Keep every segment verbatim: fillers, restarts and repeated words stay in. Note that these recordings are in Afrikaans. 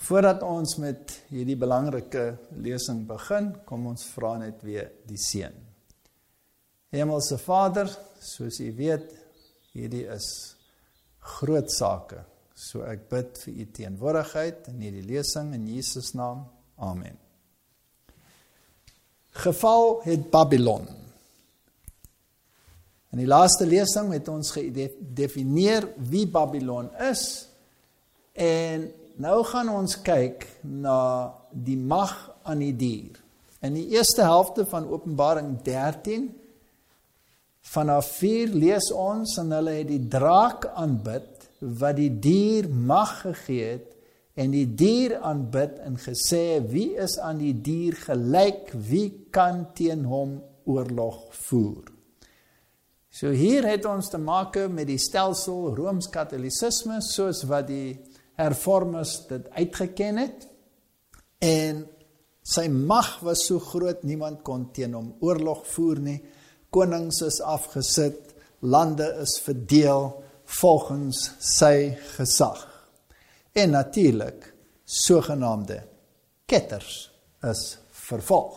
Voordat ons met hierdie belangrike lesing begin, kom ons vra net weer die seën. Hemelse Vader, soos U weet, hierdie is groot sake. So ek bid vir U teenwoordigheid in hierdie lesing in Jesus naam. Amen. Geval het Babylon. In die laaste lesing het ons gedefinieer wie Babylon is en nou gaan ons kyk na die mag aan die dier. In die eerste helfte van Openbaring dertien, vanaf vier lees ons en hulle het die draak aanbid, wat die dier mag gegee het, en die dier aanbid en gesê, wie is aan die dier gelyk, wie kan teen hom oorlog voer? So hier het ons te maak met die stelsel Rooms-Katholicisme, soos wat die hervormers dit uitgeken het, en sy mag was so groot, niemand kon teen hom oorlog voer nie, konings is afgesit, lande is verdeel, volgens sy gesag. En natuurlik, sogenaamde ketters is vervolg.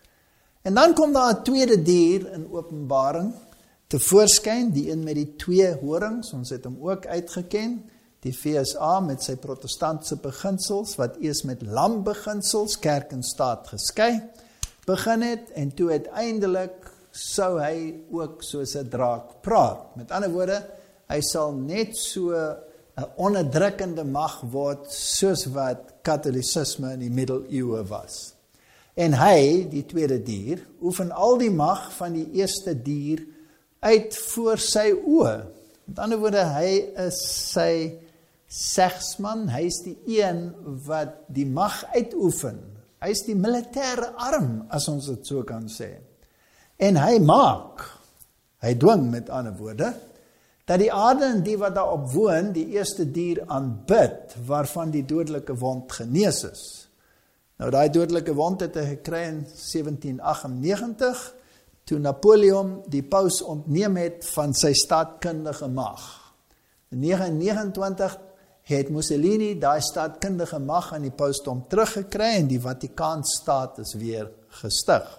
En dan kom daar 'n tweede dier in Openbaring tevoorskyn, die een met die twee horings, ons het hom ook uitgeken, die V S A met sy protestantse beginsels, wat eers met lambeginsels, kerk en staat geskei, begin het, en toe uiteindelik sou hy ook soos 'n draak praat. Met ander woorde, hy sal net so 'n onderdrukkende mag word, soos wat katholicisme in die middeleeue was. En hy, die tweede dier, oefen al die mag van die eerste dier uit voor sy oë. Met ander woorde, hy is sy segsman, hy is die een wat die mag uitoefen. Hy is die militêre arm, as ons dit so kan sê. En hy maak, hy dwing met ander woorde, dat die aarde en die wat daarop woon, die eerste dier aanbid, waarvan die dodelike wond genees is. Nou, die dodelike wond het hy gekry in sewentien agt negentig, toe Napoleon die paus ontneem het van sy staatkundige mag. In negentien negenentwintig het Mussolini die staatkundige mag aan die pausdom teruggekry en die Vatikaanstaat is weer gestig.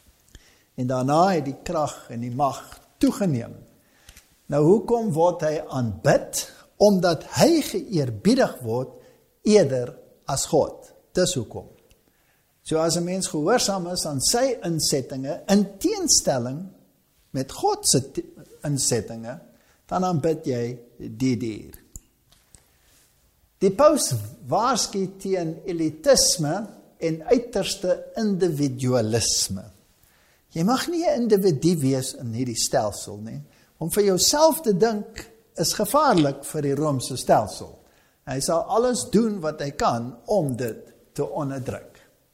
En daarna het die krag en die mag toegeneem. Nou, hoekom word hy aanbid? Omdat hy geëerbiedig word eerder as God. Dis hoekom. So as 'n mens gehoorsaam is aan sy insettinge, in teenstelling met God se insettinge, dan aanbid jy die dier. Die paus waarsku teen elitisme en uiterste individualisme. Jy mag nie 'n individu wees in hierdie stelsel nie. Om vir jouself te dink is gevaarlik vir die Romeinse stelsel. Hy sal alles doen wat hy kan om dit te onderdruk.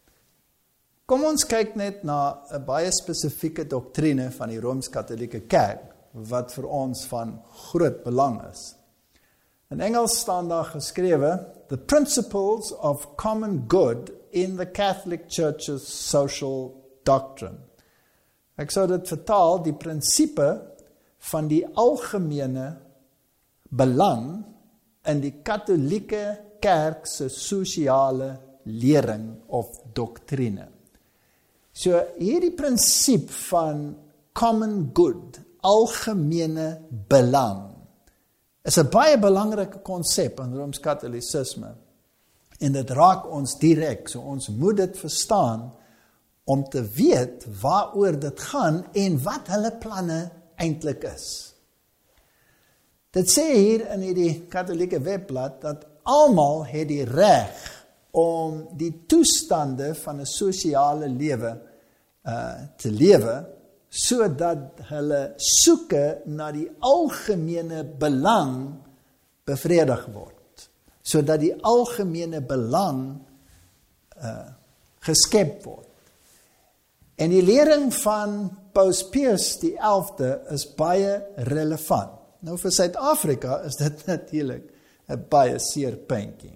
Kom ons kyk net na 'n baie spesifieke doktrine van die Rooms-Katholieke Kerk, wat vir ons van groot belang is. In Engels staan daar geskrewe, The Principles of Common Good in the Catholic Church's Social Doctrine. Ek sou dit vertaal, die prinsipe van die algemene belang in die katholieke kerk se sosiale lering of doktrine. So hierdie prinsip van common good, algemene belang, is 'n baie belangrike konsep in Rooms-Katholicisme. En dit raak ons direk, so ons moet dit verstaan om te weet waaroor dit gaan en wat hulle planne eintlik is. Dit sê hier in hierdie katholieke webblad dat almal het die reg om die toestande van 'n sosiale lewe uh, te lewe, sodat hulle soeke na die algemene belang bevredig word, sodat die algemene belang uh, geskep word. En die lering van Paus Pius die elfde is baie relevant. Nou vir Suid-Afrika is dit natuurlik 'n baie seer puntjie.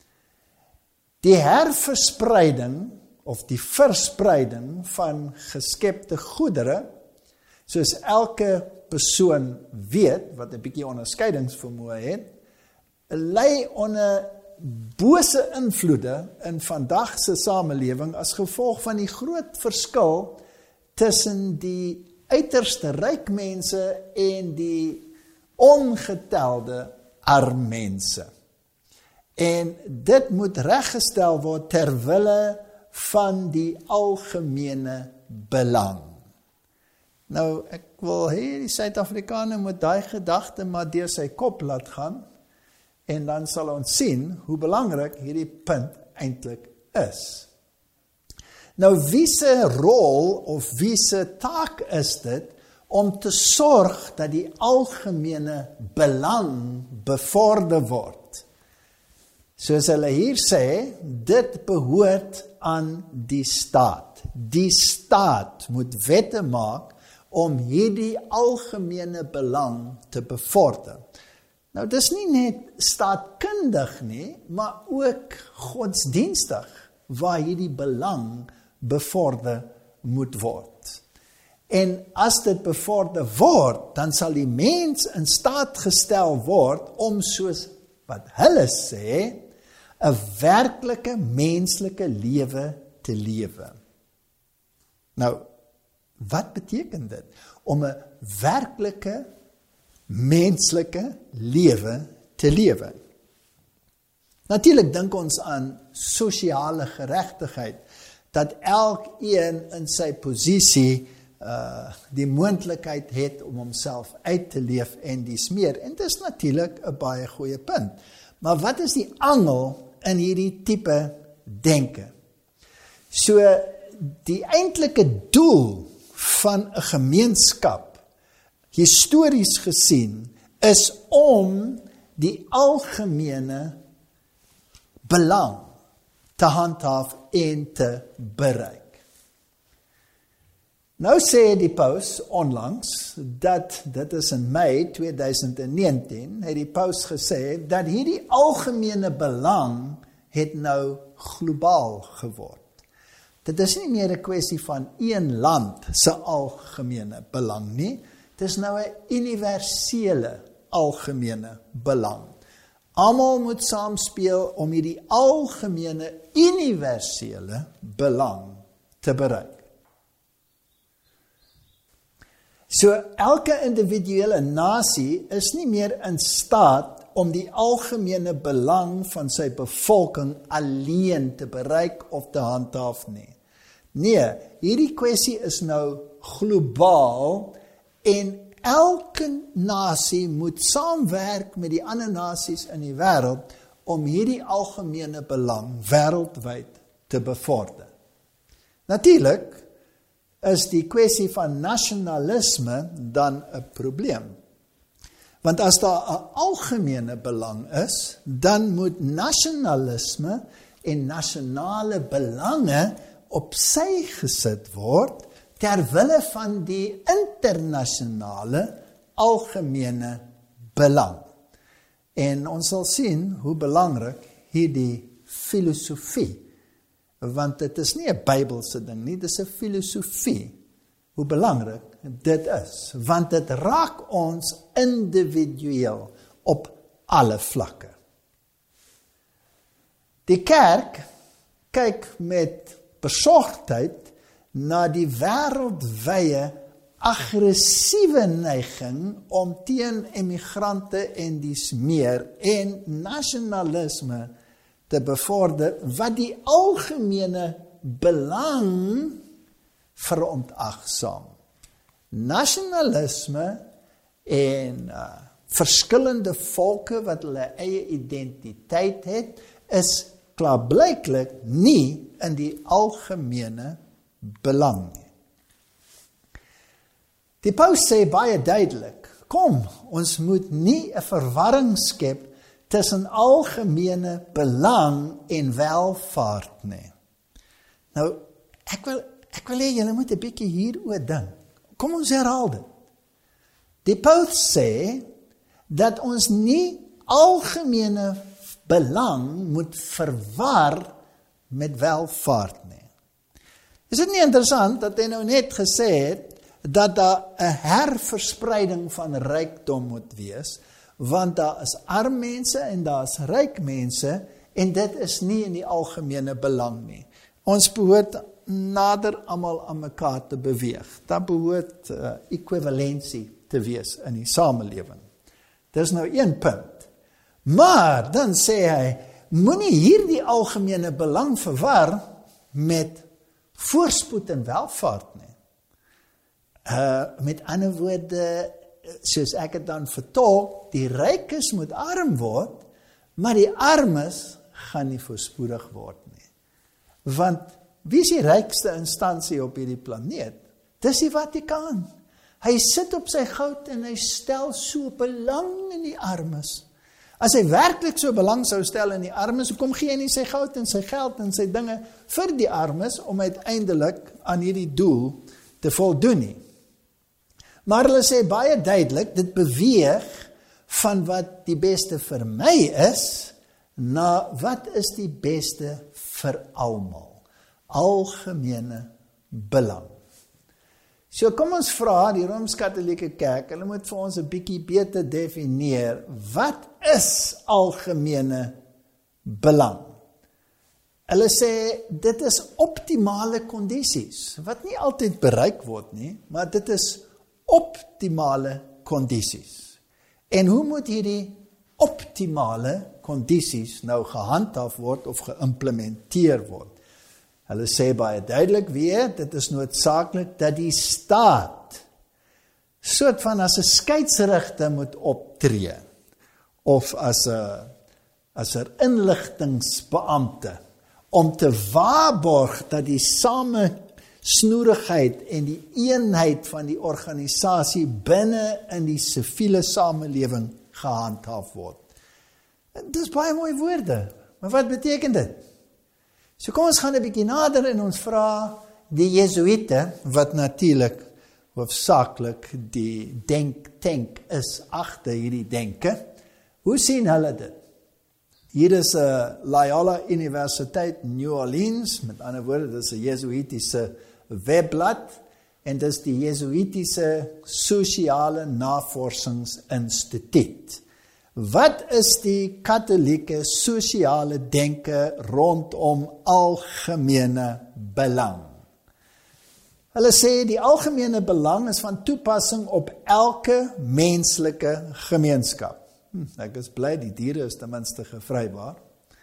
Die herverspreiding of die verspreiding van geskepte goedere, soos elke persoon weet, wat 'n bietjie onderskeidingsvermoë het, lê onder bose invloede in vandag se samelewing as gevolg van die groot verskil tussen die uiterste ryk mense en die ongetelde arm mense. En dit moet reggestel word ter wille van die algemene belang. Nou, ek wil hê die Suid-Afrikaner moet daai gedagte maar deur sy kop laat gaan, en dan sal ons sien hoe belangrik hierdie punt eintlik is. Nou, wie se rol of wie se taak is dit om te sorg dat die algemene belang bevorder word? Soos hulle hier sê, dit behoort aan die staat. Die staat moet wette maak om hierdie algemene belang te bevorder. Nou, dis nie net staatkundig nie, maar ook godsdienstig, waar hierdie belang bevorder moet word. En as dit bevorder word, dan sal die mens in staat gestel word om, soos wat hulle sê, 'n werklike menslike lewe te lewe. Nou, wat beteken dit? Om 'n werklike menslike lewe te lewe. Natuurlik dink ons aan sosiale geregtigheid, dat elkeen in sy posisie uh, die moontlikheid het om homself uit te leef en dis meer. En dis natuurlik 'n baie goeie punt. Maar wat is die angel in hierdie tipe denke? So, die eintlike doel van 'n gemeenskap, histories gesien, is om die algemene belang te handhaaf en te bereik. Nou sê die paus onlangs, dat dit is in Mei twintig negentien, het die paus gesê, dat hierdie algemene belang het nou globaal geword. Dit is nie meer 'n kwessie van een land se algemene belang nie, dit is nou 'n universele algemene belang. Almal moet saamspeel om hierdie algemene universele belang te bereik. So elke individuele nasie is nie meer in staat om die algemene belang van sy bevolking alleen te bereik of te handhaaf nie. Nee, hierdie kwessie is nou globaal en elke nasie moet saamwerk met die ander nasies in die wêreld om hierdie algemene belang wêreldwyd te bevorder. Natuurlik is die kwessie van nasionalisme dan 'n probleem. Want as daar 'n algemene belang is, dan moet nasionalisme en nasionale belange op sy gesit word ter wille van die internasionale algemene belang. En ons sal sien hoe belangrik hierdie filosofie, want dit is nie 'n Bybelse ding nie, dit is 'n filosofie, hoe belangrik dit is, want dit raak ons individueel op alle vlakke. Die kerk kyk met besorgdheid na die wêreldwye aggressiewe neiging om teen emigrante en dies meer en nasionalisme te bevorder wat die algemene belang verontagsaam. Nasionalisme en uh, verskillende volke wat hulle eie identiteit het, is klaarblyklik nie in die algemene belang nie. Die paus sê baie duidelik, kom, ons moet nie 'n verwarring skep tussen algemene belang en welvaart nie. Nou, ek wil ek wil hê julle moet 'n bietjie hieroor dink. Kom ons herhaal dit. Die paus sê dat ons nie algemene belang moet verwar met welvaart nie. Is dit nie interessant dat hy nou net gesê het dat daar 'n herverspreiding van rykdom moet wees, want daar is arm mense en daar is ryk mense en dit is nie in die algemene belang nie. Ons behoort nader almal aan mekaar te beweeg. Daar behoort uh, ekwivalensie te wees in die samelewing. Dis nou een punt. Maar dan sê hy, moenie hierdie algemene belang verwar met voorspoed en welvaart nie. Uh, met ander woorde, soos ek het dan vertolk, die rykes moet arm word, maar die armes gaan nie voorspoedig word nie. Want wie is die rykste instansie op hierdie planeet? Dis die Vatikaan. Hy sit op sy goud en hy stel so belang in die armes. As hy werklik so belang sou stel in die armes, hoekom gee hy nie sy goud en sy geld en sy dinge vir die armes om uiteindelik aan hierdie doel te voldoen nie? Maar hulle sê baie duidelik, dit beweeg van wat die beste vir my is, na wat is die beste vir almal. Algemene belang. So kom ons vra die Rooms-Katholieke Kerk, hulle moet vir ons 'n bietjie beter definieer, wat is algemene belang? Hulle sê, dit is optimale kondisies, wat nie altyd bereik word nie, maar dit is optimale kondisies. En hoe moet hierdie optimale kondisies nou gehandhaaf word of geïmplementeer word? Hulle sê baie duidelik weer, dit is noodsaaklik dat die staat soort van as 'n skeieregter moet optree, of as 'n as 'n inligtingsbeampte, om te waarborg dat die samesnoerigheid en die eenheid van die organisasie binne in die siviele samelewing gehandhaaf word. Dis baie mooi woorde, maar wat beteken dit? So kom ons gaan 'n bietjie nader en ons vra die Jesuïte, wat natuurlik hoofsaaklik die denktank is agter hierdie denke. Hoe sien hulle dit? Hier is 'n Loyola Universiteit New Orleans, met ander woorde, dit is 'n Jesuïtiese webblad, en dit is die Jesuïtiese Sosiale Navorsingsinstituut. Wat is die katholieke sosiale denke rondom algemene belang? Hulle sê die algemene belang is van toepassing op elke menslike gemeenskap. Hm, ek is bly die diere is ten minste gevrybaar.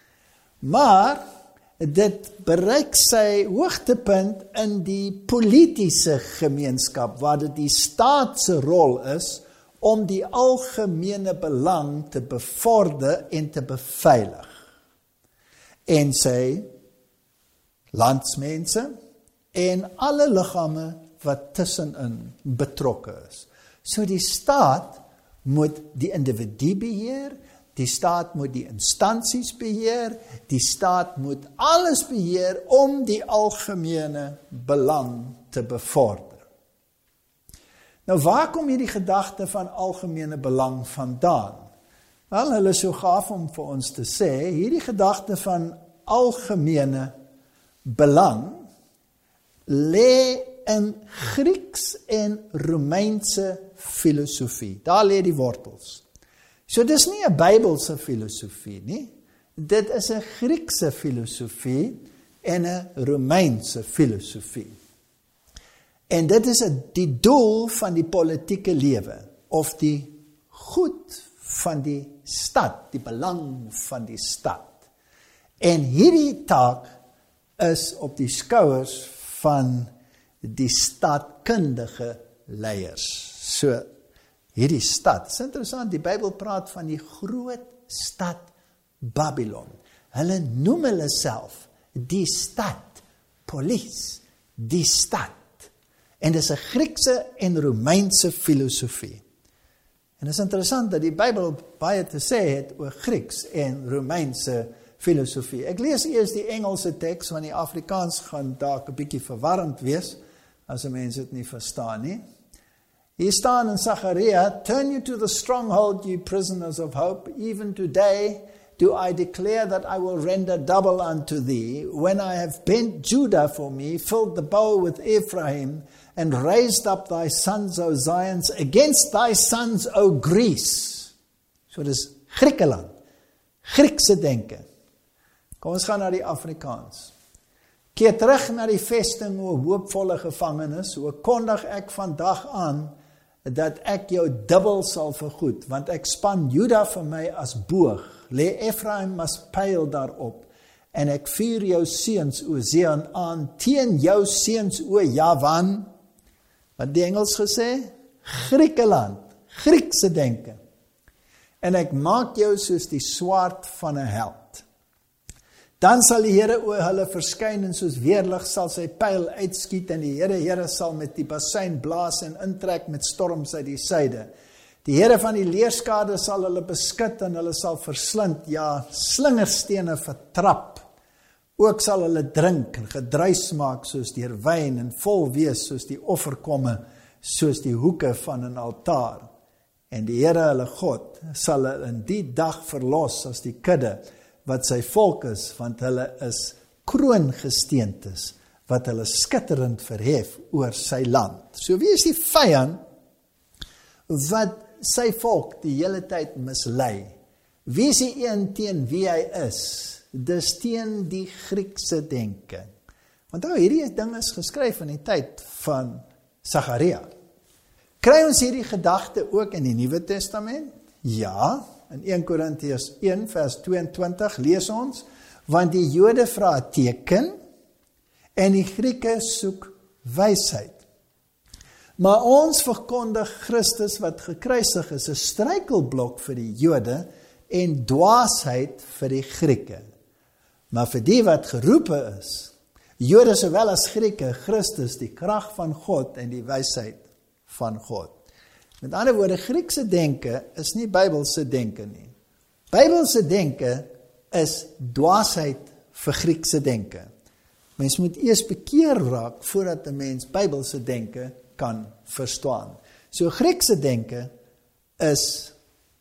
Maar dit bereik sy hoogtepunt in die politiese gemeenskap, waar dit die staat se rol is om die algemene belang te bevorder en te beveilig. En sy landsmense en alle liggame wat tussenin betrokke is. So die staat moet die individu beheer, die staat moet die instansies beheer, die staat moet alles beheer om die algemene belang te bevorder. Nou waar kom hierdie gedagte van algemene belang vandaan? Wel, hulle is so gaaf om vir ons te sê, hierdie gedagte van algemene belang lê in Grieks en Romeinse filosofie. Daar lê die wortels. So dis nie 'n Bybelse filosofie nie. Dit is 'n Griekse filosofie en 'n Romeinse filosofie. En dit is die doel van die politieke lewe, of die goed van die stad, die belang van die stad. En hierdie taak is op die skouers van die staatkundige leiers. So, hierdie stad, is interessant, die Bybel praat van die groot stad Babylon. Hulle noem hulle self die stad, polis, die stad. En dit is 'n Griekse en Romeinse filosofie. En dit is interessant dat die Bybel baie te sê het oor Grieks en Romeinse filosofie. Ek lees eers die Engelse teks, want die Afrikaans gaan dalk 'n bietjie verwarrend wees, as 'n mens dit nie verstaan nie. Hier staan in Sagaria, "Turn you to the stronghold, you prisoners of hope. Even today do I declare that I will render double unto thee, when I have bent Judah for me, filled the bowl with Ephraim, and raised up thy sons, O Zion, against thy sons, O Greece." So dis Griekeland, Griekse denke. Kom ons gaan na die Afrikaans. Keer terug na die vesting, o hoopvolle gevangenes, o kondig ek vandag aan, dat ek jou dubbel sal vergoed, want ek span Juda vir my as boog, lê Ephraim as pyl daarop, en ek vuur jou seuns, o Zion, aan, teen jou seuns, o Javan, wat die Engels gesê, Griekeland, Griekse denke, en ek maak jou soos die swaard van 'n held. Dan sal die Here oor hulle verskyn en soos weerlig sal sy pyl uitskiet en die Here Here sal met die basuin blaas en intrek met storms uit die suide. Die Here van die leerskade sal hulle beskut en hulle sal verslind, ja, slingerstene vertrap. Ook sal hulle drink en gedruis maak soos deur wyn en vol wees soos die offerkomme, soos die hoeke van 'n altaar. En die Here hulle God sal hulle in die dag verlos as die kudde, wat sy volk is, want hulle is kroongesteentes, wat hulle skitterend verhef oor sy land. So wie is die vyand, wat sy volk die hele tyd mislei? Wie is die een teen wie hy is? Dis teen die Griekse denke. Want nou, hierdie ding is geskryf in die tyd van Sagaria. Kry ons hierdie gedagte ook in die Nuwe Testament? Ja, in Eerste Korintiërs een vers tweeëntwintig lees ons, want die Jode vra 'n teken en die Grieke soek wysheid. Maar ons verkondig Christus wat gekruisig is, 'n struikelblok vir die Jode en dwaasheid vir die Grieke. Maar vir die wat geroepe is, Jode sowel as Grieke, Christus die krag van God en die wysheid van God. Met ander woorde, Griekse denke is nie Bybelse denke nie. Bybelse denke is dwaasheid vir Griekse denke. Mens moet eers bekeer raak voordat 'n mens Bybelse denke kan verstaan. So Griekse denke is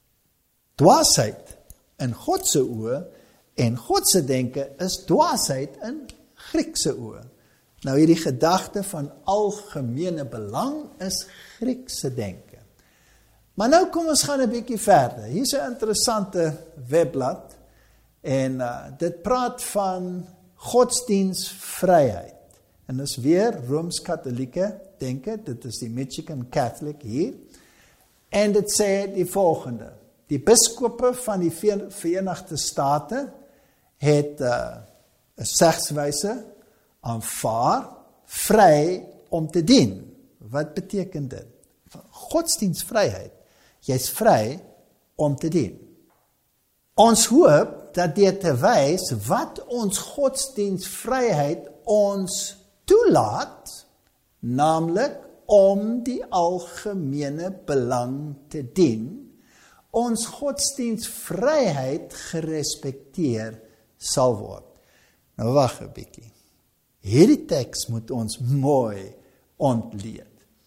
dwaasheid in God se oë en God se denke is dwaasheid in Griekse oë. Nou hierdie gedagte van algemene belang is Griekse denke. Maar nou kom ons gaan 'n bietjie verder. Hier is 'n interessante webblad en uh, dit praat van godsdienstvryheid. En dis weer Rooms-Katolieke denke, dit is die Michigan Catholic hier. En dit sê die volgende: die biskope van die Verenigde State het 'n uh, segswyse aanvaar vry om te dien. Wat beteken dit? Godsdienstvryheid. Jy's vry om te dien. Ons hoop dat dit te wys wat ons godsdienstvryheid ons toelaat, naamlik om die algemene belang te dien, ons godsdienstvryheid gerespekteer sal word. Nou wag 'n bietjie. Hierdie teks moet ons mooi ontleed.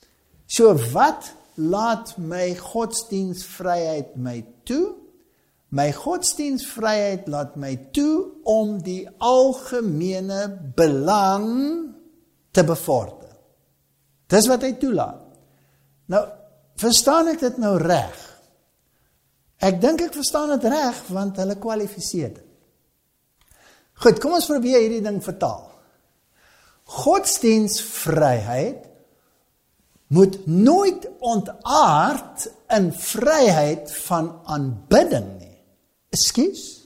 So wat laat my godsdienstvryheid my toe? My godsdienstvryheid laat my toe om die algemene belang te bevorder. Dis wat hy toelaat. Nou, verstaan ek dit nou reg? Ek dink ek verstaan dit reg, want hulle kwalifiseer dit. Goed, kom ons probeer hierdie ding vertaal. Godsdienstvryheid moet nooit ontaard in vryheid van aanbidding nie. Ekskuus?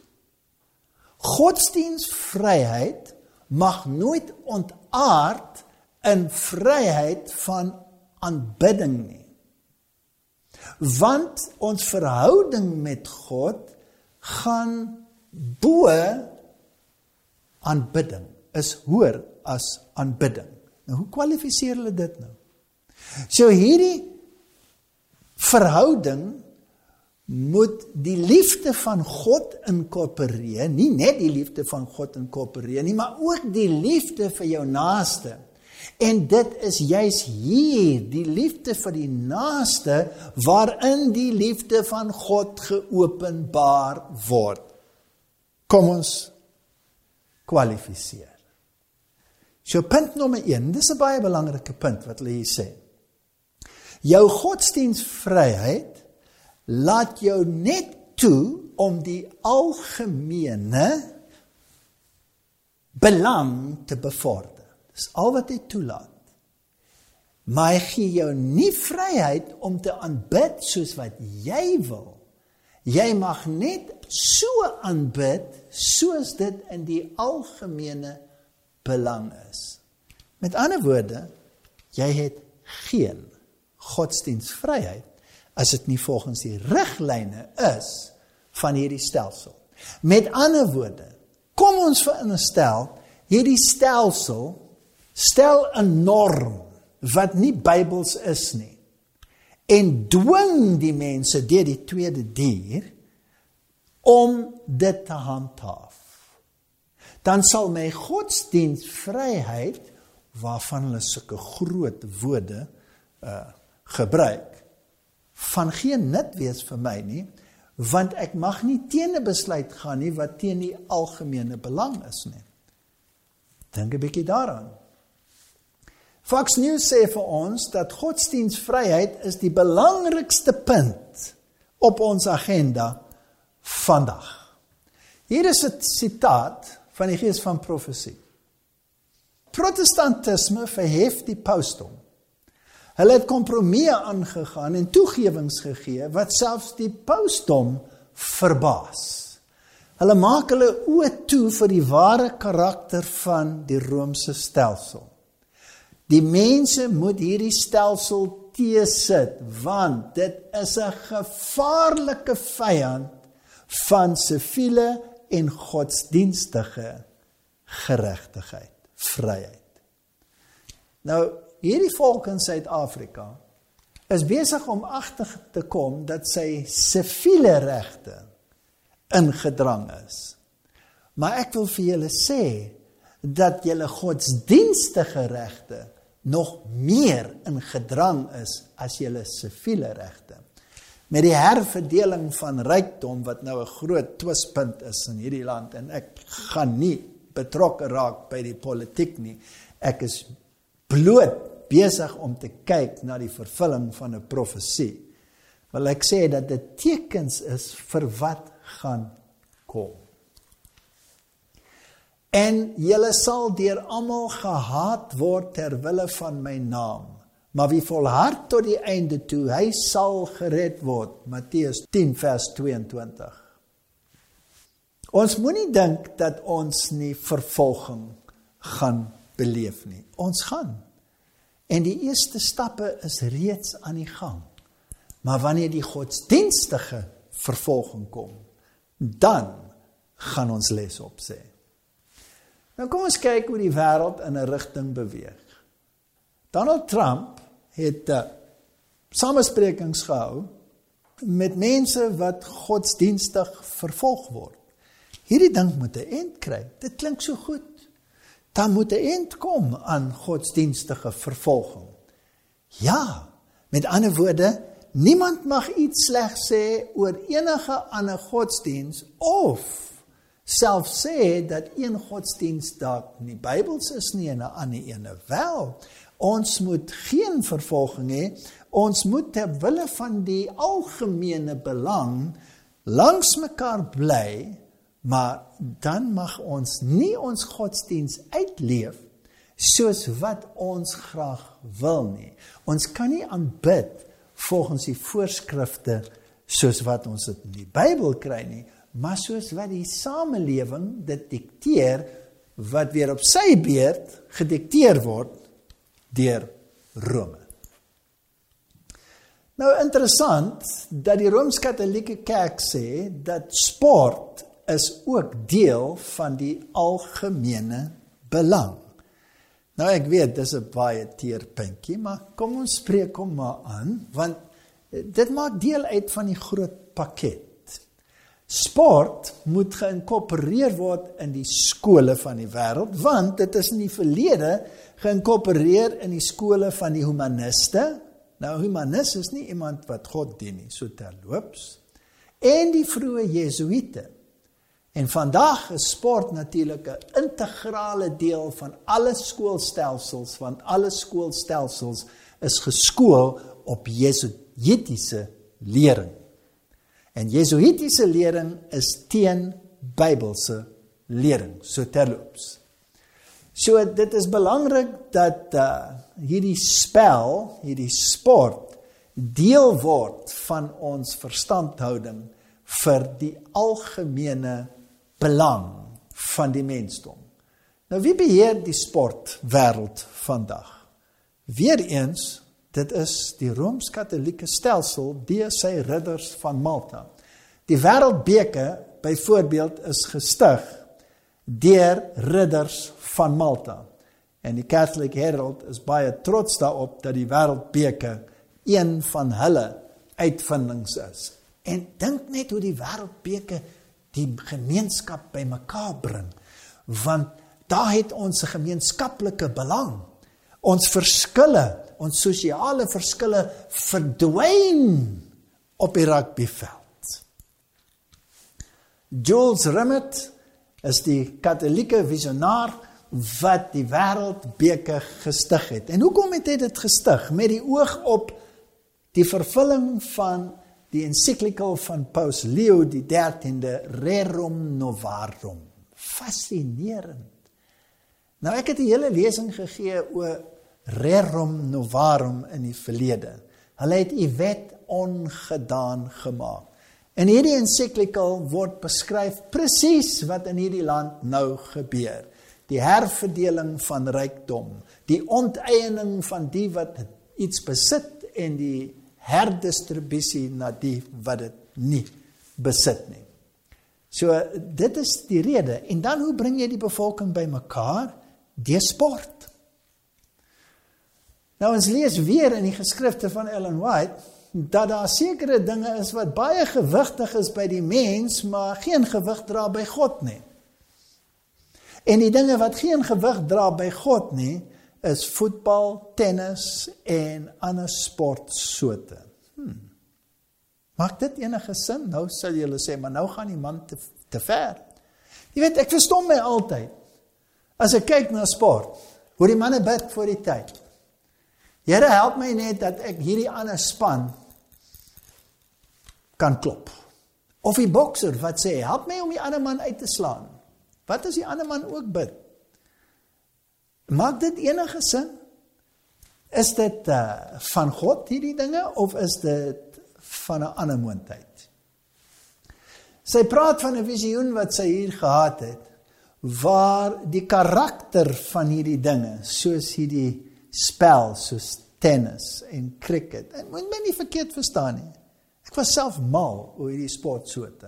Godsdienstvryheid mag nooit ontaard in vryheid van aanbidding nie. Want ons verhouding met God gaan bo aanbidding, is hoër as aanbidding. Nou, hoe kwalifiseer hulle dit nou? So hierdie verhouding moet die liefde van God inkorporeer, nie net die liefde van God inkorporeer nie, maar ook die liefde vir jou naaste. En dit is juis hier, die liefde vir die naaste, waarin die liefde van God geopenbaar word. Kom ons kwalifiseer. So punt nommer een, dis 'n baie belangrike punt wat hulle hier sê. Jou godsdienstvryheid laat jou net toe om die algemene belang te bevorder. Dis al wat hy toelaat. Maar hy gee jou nie vryheid om te aanbid soos wat jy wil. Jy mag net so aanbid soos dit in die algemene belang is. Met ander woorde, jy het geen godsdienstvryheid as dit nie volgens die riglyne is van hierdie stelsel. Met ander woorde, kom ons veronderstel, hierdie stelsel stel 'n norm wat nie Bybels is nie en dwing die mense deur die tweede dier om dit te handhaaf. Dan sal my godsdienstvryheid, waarvan hulle sulke groot woorde uh, gebruik, van geen nut wees vir my nie, want ek mag nie teen 'n besluit gaan nie wat teen die algemene belang is nie. Dink 'n bietjie daaraan. Fox News sê vir ons dat godsdienstvryheid is die belangrikste punt op ons agenda vandag. Hier is 'n sitaat van die Gees van Profesie. Protestantisme verhef die pausdom. Hulle het kompromieë aangegaan en toegewings gegee wat selfs die pausdom verbaas. Hulle maak hulle oë toe vir die ware karakter van die Romeinse stelsel. Die mense moet hierdie stelsel teesit, want dit is 'n gevaarlike vyand van siviele en godsdienstige geregtigheid, vryheid. Nou, hierdie volk in Suid-Afrika is besig om agter te kom dat sy siviele regte in gedrang is. Maar ek wil vir julle sê dat julle godsdienstige regte nog meer in gedrang is as julle siviele regte. Met die herverdeling van rykdom wat nou 'n groot twispunt is in hierdie land, en ek gaan nie betrokke raak by die politiek nie. Ek is bloot besig om te kyk na die vervulling van 'n profesie. Wil ek sê dat dit tekens is vir wat gaan kom. En julle sal deur almal gehaat word ter wille van my naam. Maar wie volhard tot die einde toe, hy sal gered word. Matteus tien vers tweeëntwintig. Ons moenie dink dat ons nie vervolging gaan beleef nie. Ons gaan. En die eerste stappe is reeds aan die gang. Maar wanneer die godsdienstige vervolging kom, dan gaan ons les op sê. Nou kom ons kyk hoe die wêreld in 'n rigting beweeg. Donald Trump het uh, samesprekings gehou met mense wat godsdienstig vervolg word. Hierdie ding moet 'n eind kry. Dit klink so goed. Dan moet 'n eind kom aan godsdienstige vervolging. Ja, met ander woorde, niemand mag iets sleg sê oor enige ander godsdiens of self sê dat een godsdienst dalk nie Bybels is nie en 'n ander ene wel. Ons moet geen vervolging hê. Ons moet ter wille van die algemene belang langs mekaar bly, maar dan mag ons nie ons godsdienst uitleef soos wat ons graag wil nie. Ons kan nie aanbid volgens die voorskrifte soos wat ons dit in die Bybel kry nie, maar soos wat die samelewing dit dikteer, wat weer op sy beurt gedikteer word deur Rome. Nou interessant dat die Rooms-Katolieke Kerk sê dat sport is ook deel van die algemene belang. Nou ek weet, dis 'n baie teer puntjie, maar kom ons spreek hom maar aan, want dit maak deel uit van die groot pakket. Sport moet geïnkorporeer word in die skole van die wêreld, want dit is in die verlede geïnkorporeer in die skole van die humaniste. Nou, humanist is nie iemand wat God dien nie, so terloops. En die vroeë Jesuïte. En vandag is sport natuurlik 'n integrale deel van alle skoolstelsels, want alle skoolstelsels is geskool op Jesuïtiese lering. En Jesuïtiese lering is teen Bybelse lering, so terloops. So dit is belangrik dat uh, hierdie spel, hierdie sport, deel word van ons verstandhouding vir die algemene belang van die mensdom. Nou wie beheer die sportwêreld vandag? Weereens, dit is die Rooms-Katolieke stelsel deur sy ridders van Malta. Die Wêreldbeker byvoorbeeld is gestig deur ridders van Malta. En die Catholic Herald is baie trots daarop dat die Wêreldbeker een van hulle uitvindings is. En dink net hoe die Wêreldbeker die gemeenskap bymekaar bring, want daar het ons 'n gemeenskaplike belang. Ons verskille, ons sosiale verskille verdwyn op die rugbyveld. Jules Rimet is die katholieke visionaar wat die Wêreldbeker gestig het. En hoekom het hy dit gestig? Met die oog op die vervulling van die encyclical van Paus Leo die dertiende, Rerum Novarum. Fascinerend. Nou ek het 'n hele lesing gegee oor Rerum Novarum in die verlede. Hulle het die wet ongedaan gemaak. In hierdie encyclical word beskryf presies wat in hierdie land nou gebeur. Die herverdeling van rykdom, die onteiening van die wat iets besit en die herdistribusie na die wat dit nie besit nie. So dit is die rede. En dan hoe bring jy die bevolking bymekaar? Deur sport. Nou ons lees weer in die geskrifte van Ellen White dat daar sekere dinge is wat baie gewigtig is by die mens, maar geen gewig dra by God nie. En die dinge wat geen gewig dra by God nie, is voetbal, tennis en ander sportsoorte. Hmm. Maak dit enige sin? Nou sal julle sê, maar nou gaan die man te, te ver. Jy weet, ek verstom my altyd, as ek kyk na sport, hoe die manne bid voor die tyd. Here, help my net dat ek hierdie ander span kan klop. Of die bokser wat sê, help my om die ander man uit te slaan. Wat as die ander man ook bid? Maak dit enige sin? Is dit uh, van God hierdie dinge, of is dit van 'n ander moontlikheid? Sy praat van 'n visioen wat sy hier gehad het, waar die karakter van hierdie dinge, soos hierdie spel, soos tennis en cricket, en moet my nie verkeerd verstaan nie. Ek was self mal oor hierdie sportsoorte.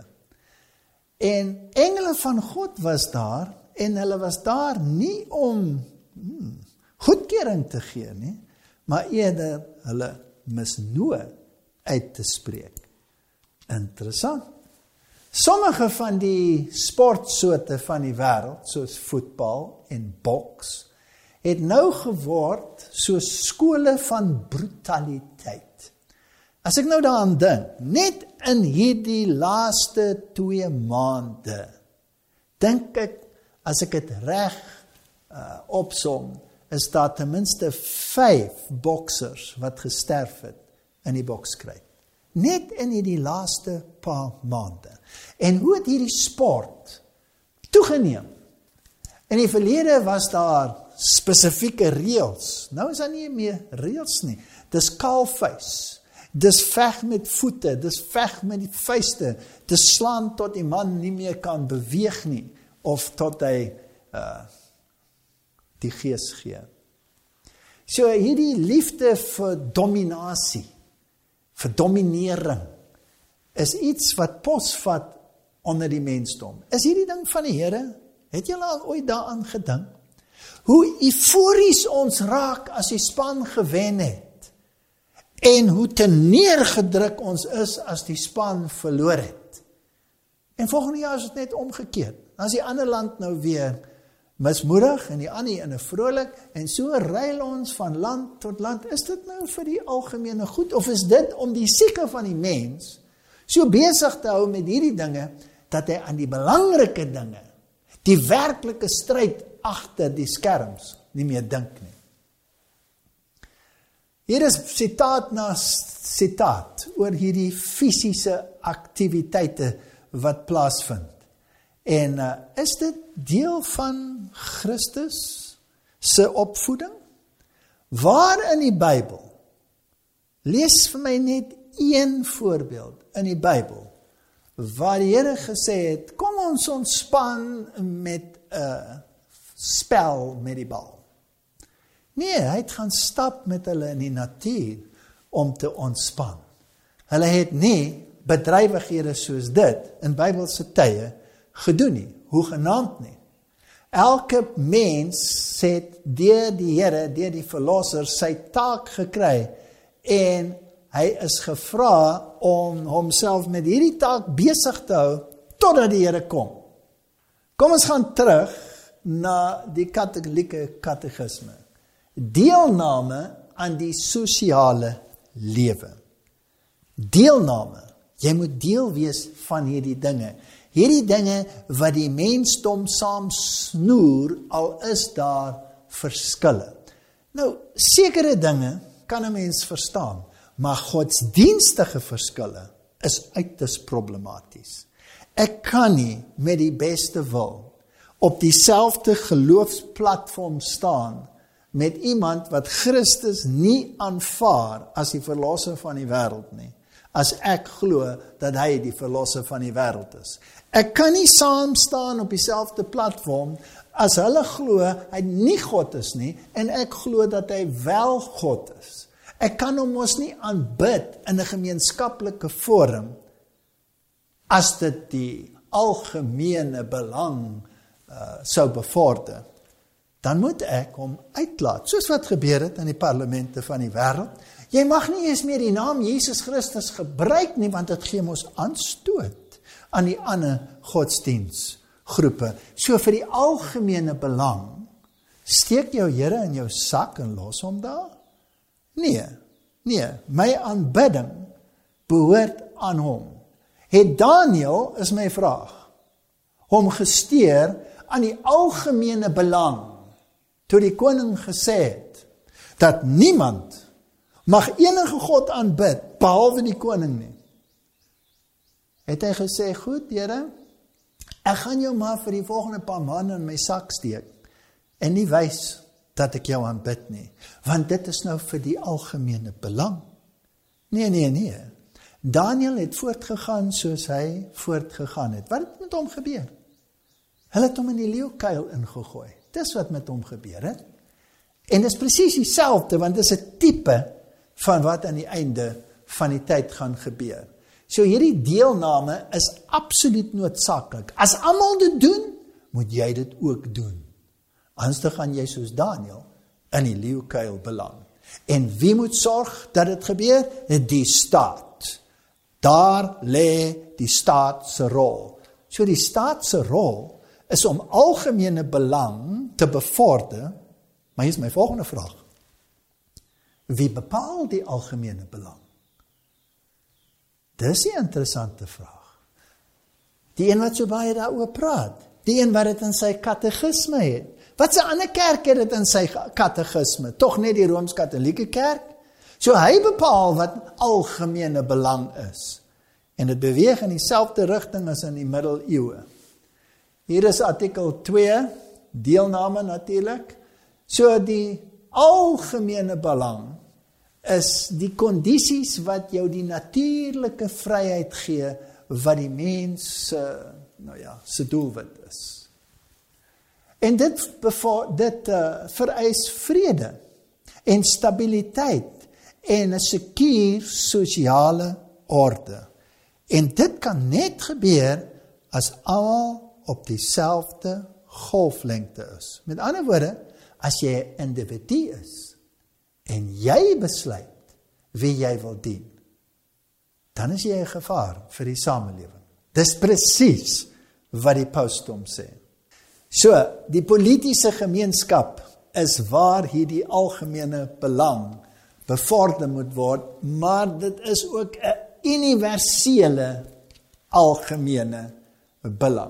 En engele van God was daar, en hulle was daar nie om hmm, goedkeuring te gee nie, maar eerder hulle misnoë uit te spreek. Interessant. Sommige van die sportsoorte van die wêreld, soos voetbal en boks, het nou geword soos skole van brutaliteit. As ek nou daaraan dink, net in hierdie laaste twee maande, dink ek, as ek het reg uh, opsom, is daar ten minste vyf boksers wat gesterf het in die bokskryt. Net in hierdie laaste paar maande. En hoe het hierdie sport toegeneem? In die verlede was daar spesifieke reëls. Nou is daar nie meer reëls nie. Dis kaalvuis. Dis veg met voete, dis veg met die vuiste. Dis slaan tot die man nie meer kan beweeg nie, of tot hy uh, die gees gee. So hierdie liefde vir dominasie, vir dominering, is iets wat posvat onder die mensdom. Is hierdie ding van die Here? Het julle al ooit daaraan gedink? Hoe eufories ons raak as die span gewen het, en hoe te neergedruk ons is as die span verloor het. En volgende jaar is dit net omgekeerd. As die ander land nou weer mismoedig en die ander ene vrolik, en so ruil ons van land tot land. Is dit nou vir die algemene goed, of is dit om die sieke van die mens so besig te hou met hierdie dinge, dat hy aan die belangrike dinge, die werklike stryd agter die skerms, nie meer dink nie. Hier is sitaat na sitaat oor hierdie fisiese aktiwiteite wat plaasvind. En uh, is dit deel van Christus se opvoeding? Waar in die Bybel? Lees vir my net een voorbeeld in die Bybel, waar die Here gesê het, kom ons ontspan met 'n spel met die bal. Nee, hy het gaan stap met hulle in die natuur om te ontspan. Hulle het nie bedrywighede soos dit in Bybelse tye gedoen nie, hoegenaamd nie. Elke mens het deur die Here, deur die Verlosser, sy taak gekry en hy is gevra om homself met hierdie taak besig te hou totdat die Here kom. Kom ons gaan terug na die katholieke katekisme. Deelname aan die sosiale lewe. Deelname. Jy moet deel wees van hierdie dinge. Hierdie dinge wat die mensdom saam snoer, al is daar verskille. Nou, sekere dinge kan 'n mens verstaan, maar godsdienstige verskille is uiters problematies. Ek kan nie met die beste wil op dieselfde geloofsplatform staan met iemand wat Christus nie aanvaar as die verlosser van die wêreld nie, as ek glo dat hy die verlosser van die wêreld is. Ek kan nie saam staan op dieselfde platform as hulle glo hy nie God is nie, en ek glo dat hy wel God is. Ek kan hom mos nie aanbid in 'n gemeenskaplike forum as dit die algemene belang uh, sou bevorder. Dan moet ek hom uitlaat, soos wat gebeur het in die parlemente van die wêreld. Jy mag nie eens meer die naam Jesus Christus gebruik nie, want dit gee mos aanstoot aan die ander godsdiensgroepe. So vir die algemene belang, steek jou Here in jou sak en los hom daar? Nee, nee, my aanbidding behoort aan hom. Het Daniël, is my vraag, hom gesteer aan die algemene belang, toe die koning gesê het, dat niemand mag enige God aanbid, behalwe die koning nie. Het hy gesê, goed Here, ek gaan jou maar vir die volgende paar maande in my sak steek, en nie wys dat ek jou aanbid nie, want dit is nou vir die algemene belang. Nee, nee, nee. Daniël het voortgegaan soos hy voortgegaan het. Wat het met hom gebeur? Hulle het hom in die leeukuil ingegooi. Dis wat met hom gebeur het. En dis presies dieselfde, want dis 'n tipe van wat aan die einde van die tyd gaan gebeur. So hierdie deelname is absoluut noodsaaklik. As almal dit doen, moet jy dit ook doen. Anders dan gaan jy soos Daniël in die leeukuil beland. En wie moet sorg dat dit gebeur? Die staat. Daar lê die staat se rol. So die staat se rol is om algemene belang te bevorder. Maar hier is my volgende vraag. Wie bepaal die algemene belang? Dis 'n interessante vraag. Die een wat so baie daaroor praat, die een wat dit in sy katekisme het. Wat 'n ander kerk het dit in sy katekisme? Tog net die Rooms-Katolieke kerk? So hy bepaal wat algemene belang is. En dit beweeg in dieselfde rigting as in die middeleeue. Hier is artikel twee, deelname natuurlik. So die algemene belang is die kondisies wat jou die natuurlike vryheid gee, wat die mens se, nou ja, se doelwit is. En dit, bevo- dit uh, vereis vrede en stabiliteit en 'n sekuur sosiale orde. En dit kan net gebeur as almal op dieselfde golflengte is. Met ander woorde, as jy 'n individu is en jy besluit wie jy wil dien, dan is jy 'n gevaar vir die samelewing. Dis presies wat die pausdom sê. So, die politiese gemeenskap is waar hierdie algemene belang bevorder moet word, maar dit is ook 'n universele algemene belang.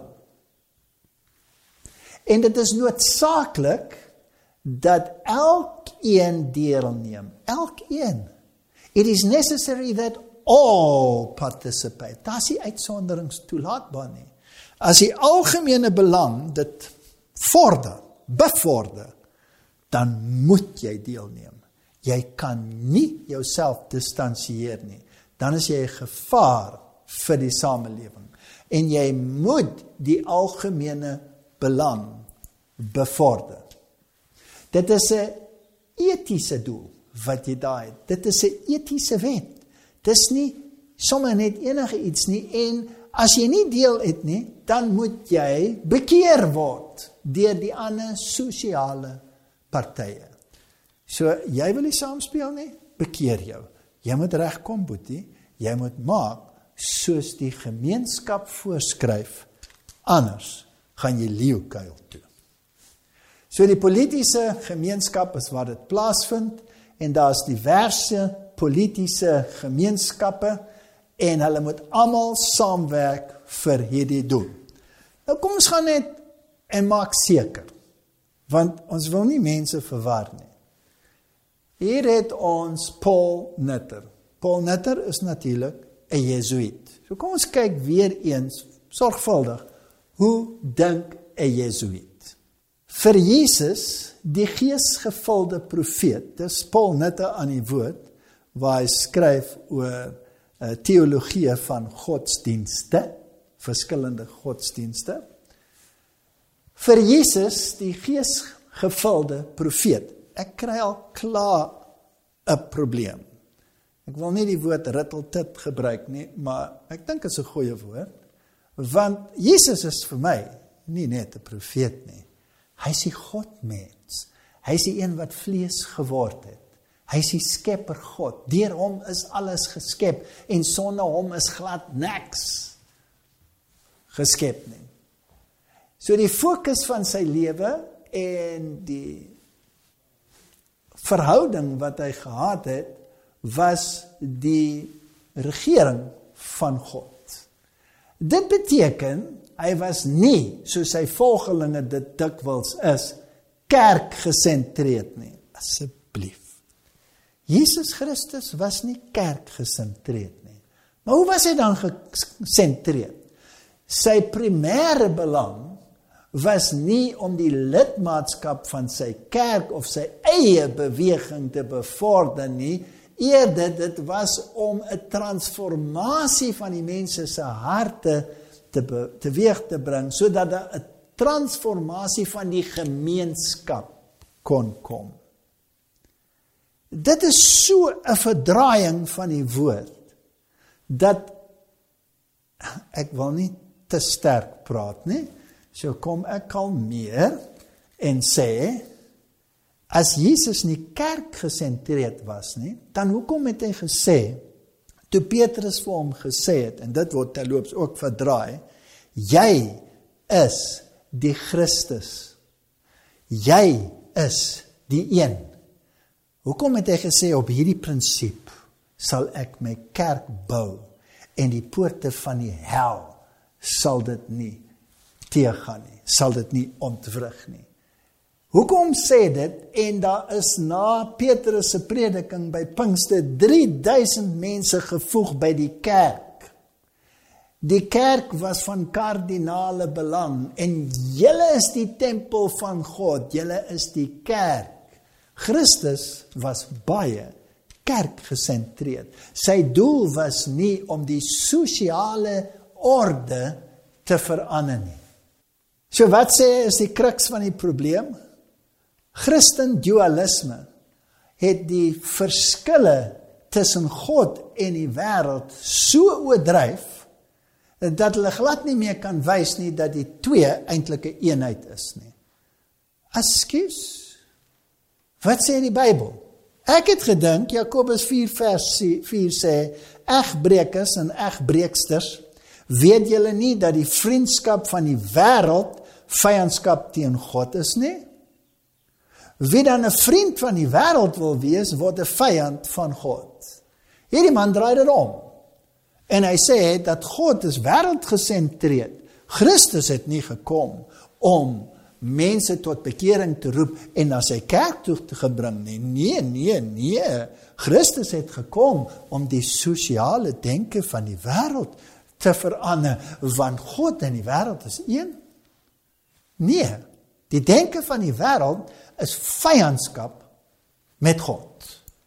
En dit is noodsaaklik dat elkeen deelneem, elkeen. It is necessary that all participate. Daar is die uitsonderings toelaatbaar nie. As die algemene belang dit vorder, bevorder, dan moet jy deelneem. Jy kan nie jouself distansieer nie. Dan is jy 'n gevaar vir die samelewing. En jy moet die algemene belang bevorder. Dit is 'n etiese doel wat jy daar het. Dit is 'n etiese wet. Dis nie sommer net enige iets nie, en as jy nie deel het nie, dan moet jy bekeer word deur die ander sosiale partye. So, jy wil nie saamspeel nie, bekeer jou. Jy moet regkom, boetie, jy moet maak soos die gemeenskap voorskryf, anders gaan jy leeukuil toe. So die politiese gemeenskap is waar dit plaasvind, en daar is diverse politiese gemeenskappe, en hulle moet almal saamwerk vir hierdie doel. Nou kom ons gaan net en maak seker, want ons wil nie mense verwar nie. Hier het ons Paul Nutter. Paul Nutter is natuurlik 'n Jesuit. So kom ons kyk weer eens sorgvuldig, hoe dink 'n Jesuit? Vir Jesus, die geesgevulde profeet, dis Paul Nutter aan die woord, waar hy skryf oor uh, teologie van godsdienste, verskillende godsdienste. Vir Jesus, die geesgevulde profeet, ek kry al klaar 'n probleem. Ek wil nie die woord ritteltit gebruik nie, maar ek dink dit is 'n goeie woord, want Jesus is vir my nie net 'n profeet nie. Hy is die Godmens. Hy is die een wat vlees geword het. Hy is die skepper God. Deur hom is alles geskep, en sonder hom is glad niks geskep nie. So die fokus van sy lewe en die verhouding wat hy gehad het, was die regering van God. Dit beteken, hy was nie, soos sy volgelinge dit dikwels is, kerkgesentreerd nie. Asseblief. Jesus Christus was nie kerkgesentreerd nie. Maar hoe was hy dan gesentreerd? Sy primêre belang was nie om die lidmaatskap van sy kerk of sy eie beweging te bevorder nie, eerder dit was om 'n transformasie van die mense se harte te be, teweeg te bring, sodat daar 'n transformasie van die gemeenskap kon kom. Dit is so 'n verdraaiing van die woord, dat ek wil nie te sterk praat nie, so kom ek kalmeer en sê, as Jesus nie kerkgesentreerd was nie, dan hoekom het hy gesê, toe Petrus vir hom gesê het, en dit word terloops ook verdraai, jy is die Christus, jy is die een. Hoekom het hy gesê, op hierdie prinsip sal ek my kerk bou, en die poorte van die hel sal dit nie teëgaan nie, sal dit nie ontwrig nie. Hoekom sê dit, en daar is na Petrus se prediking by Pinkster drie duisend mense gevoeg by die kerk. Die kerk was van kardinale belang, en julle is die tempel van God, julle is die kerk. Christus was baie kerkgesentreerd. Sy doel was nie om die sosiale orde te verander nie. So wat sê is die kruks van die probleem? Christen dualisme het die verskille tussen God en die wêreld so oordryf, dat hulle glad nie meer kan wys nie dat die twee eintlik 'n eenheid is nie. Ekskuus, wat sê die Bybel? Ek het gedink, Jakobus vier vers vier sê, egbrekers en egbreeksters, weet julle nie dat die vriendskap van die wêreld vyandskap teen God is nie? Wie dan 'n vriend van die wêreld wil wees, word 'n vyand van God. Hierdie man draai dit om. En hy sê dat God is wêreldgesentreerd. Christus het nie gekom om mense tot bekering te roep en na sy kerk toe te gebring nie. Nee, nee, nee. Christus het gekom om die sosiale denke van die wêreld te verander, want God en die wêreld is een. Nee, die denke van die wêreld is vyandskap met God.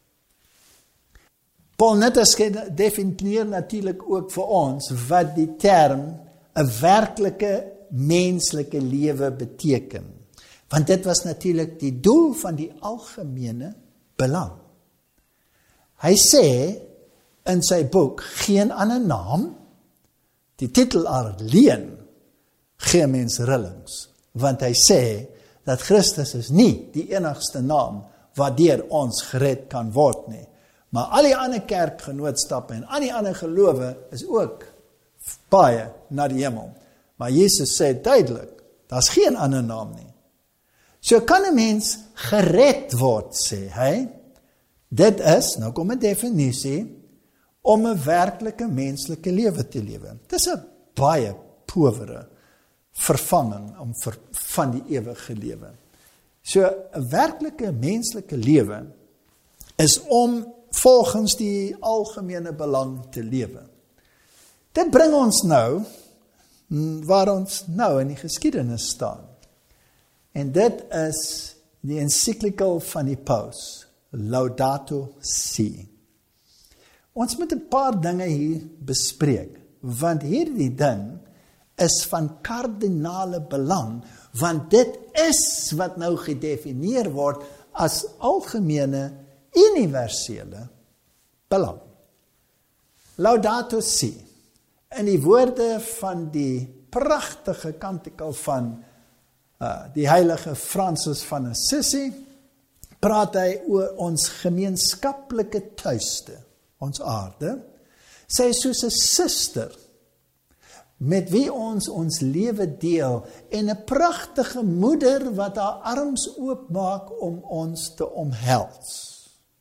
Paul Nitterske definieer natuurlik ook vir ons wat die term 'n werklike menslike lewe beteken. Want dit was natuurlik die doel van die algemene belang. Hy sê in sy boek, geen ander naam, die titel alleen, gee mens rillings, want hy sê, dat Christus is nie die enigste naam, waardeur ons gered kan word nie. Maar al die ander kerkgenootskappe en al die ander gelowe is ook baie na die hemel. Maar Jesus sê duidelik, daar's geen ander naam nie. So kan 'n mens gered word, sê hy. Dit is, nou kom 'n definisie, om 'n werklike menslike lewe te lewe. Dis 'n baie powere vervanging om vir, van die ewige lewe. So 'n werklike menslike lewe is om volgens die algemene belang te lewe. Dit bring ons nou waar ons nou in die geskiedenis staan. En dit is die encyclical van die Paus, Laudato Si. Ons moet 'n paar dinge hier bespreek, want hierdie ding is van kardinale belang, want dit is wat nou gedefinieer word as algemene, universele belang. Laudato Si. In die woorde van die pragtige kantikel van uh, die heilige Francis van Assisi, praat hy oor ons gemeenskaplike tuiste, ons aarde. Sy is soos 'n suster, met wie ons ons lewe deel, en 'n pragtige moeder wat haar arms oopmaak om ons te omhels.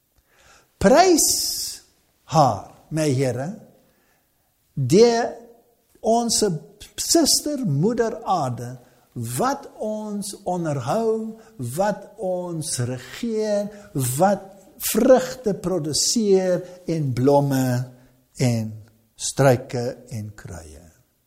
Prys haar, my Here, deur ons suster moeder aarde, wat ons onderhou, wat ons regeer, wat vrugte produseer en blomme en struike en kruie.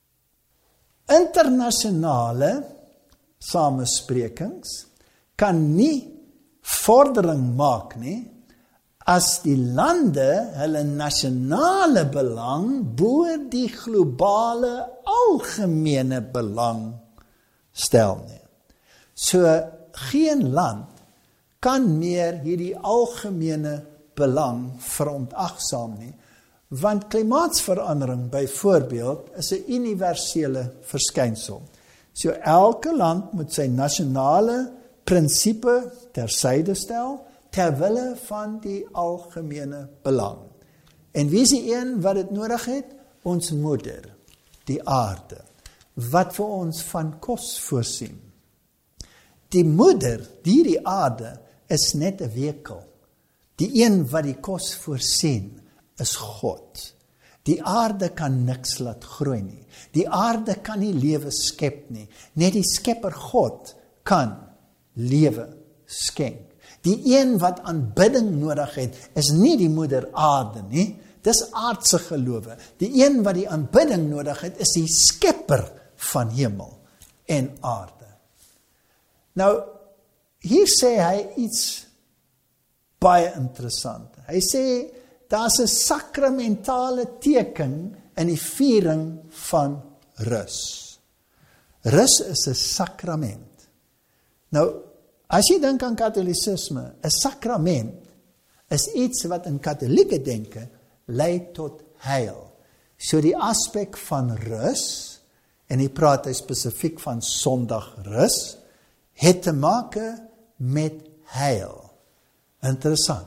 Internasionale samesprekings kan nie vordering maak nie, as die lande hulle nasionale belang bo die globale algemene belang stel nie. So geen land kan meer hierdie algemene belang verontagsaam nie, want klimaatsverandering byvoorbeeld is 'n universele verskynsel. So elke land moet sy nasionale prinsipe tersyde stel, terwille van die algemene belang. En wie is die een wat dit nodig het? Ons moeder, die aarde, wat vir ons van kos voorsien. Die moeder, die die aarde, is net 'n wekel. Die een wat die kos voorsien, is God. Die aarde kan niks laat groei nie. Die aarde kan nie lewe skep nie. Net die Skepper God kan lewe skenk. Die een wat aanbidding nodig het, is nie die moeder aarde nie. Dis aardse gelowe. Die een wat die aanbidding nodig het, is die Skepper van hemel en aarde. Nou, hier sê hy iets baie interessant. Hy sê, daar's 'n sakramentale teken in die viering van rus. Rus is 'n sakrament. Nou, as jy dink aan katholisisme, 'n sakrament is iets wat in katholieke denke lei tot heil. So die aspek van rus, en hy praat hy spesifiek van sondagrus, het te maak met heil. Interessant.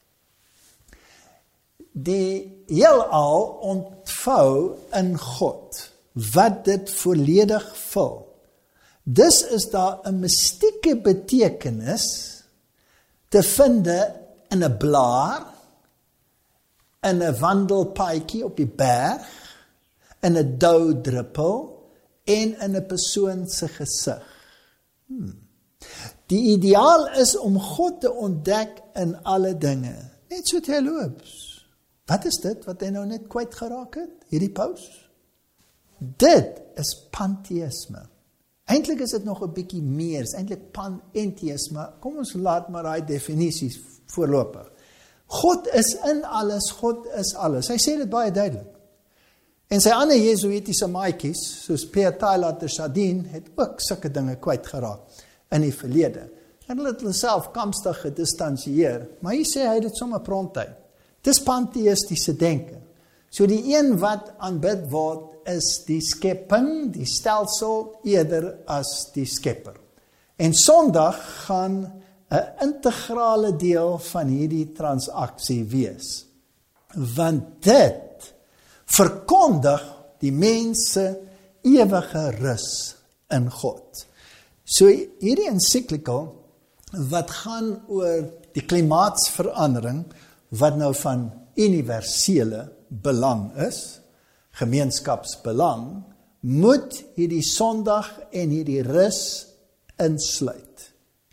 Die heelal ontvou in God, wat dit volledig vul. Dus is daar 'n mystieke betekenis te vind in 'n blaar, in 'n wandelpaadjie op die berg, in 'n doudruppel en in 'n persoon se gesig. Hmm. Die ideaal is om God te ontdek in alle dinge, net so terloops. Wat is dit wat hy nou net kwyt geraak het, hierdie Paus? Dit is pantheïsme. Eintlik is dit nog 'n bietjie meer, is eintlik panentheïs, maar kom ons laat maar daai definisies voorlopig. God is in alles, God is alles. Hy sê dit baie duidelik. En sy ander jesuitiese maatjies, soos Pierre Teilhard de Chardin, het ook sulke dinge kwyt geraak in die verlede. En hulle het hulle self kamstig gedistansieer, maar hier sê hy dit sommer prontuit. Dis pantheïstiese denke. So die een wat aanbid word, is die skepping, die stelsel, eerder as die skepper. En Sondag gaan 'n integrale deel van hierdie transaksie wees. Want dit verkondig die mense ewige rus in God. So hierdie ensiklikel wat gaan oor die klimaatsverandering, wat nou van universele belang is, gemeenskapsbelang, moet hierdie Sondag en hierdie rus insluit.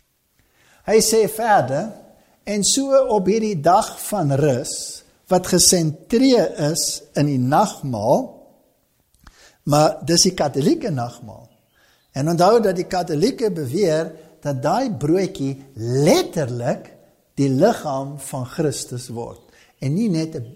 Hy sê verder, en so op hierdie dag van rus, wat gesentreer is in die nagmaal, maar dis die katholieke nagmaal. En onthou dat die katholieke beweer, dat daai broodjie letterlik die liggaam van Christus word, en nie net 'n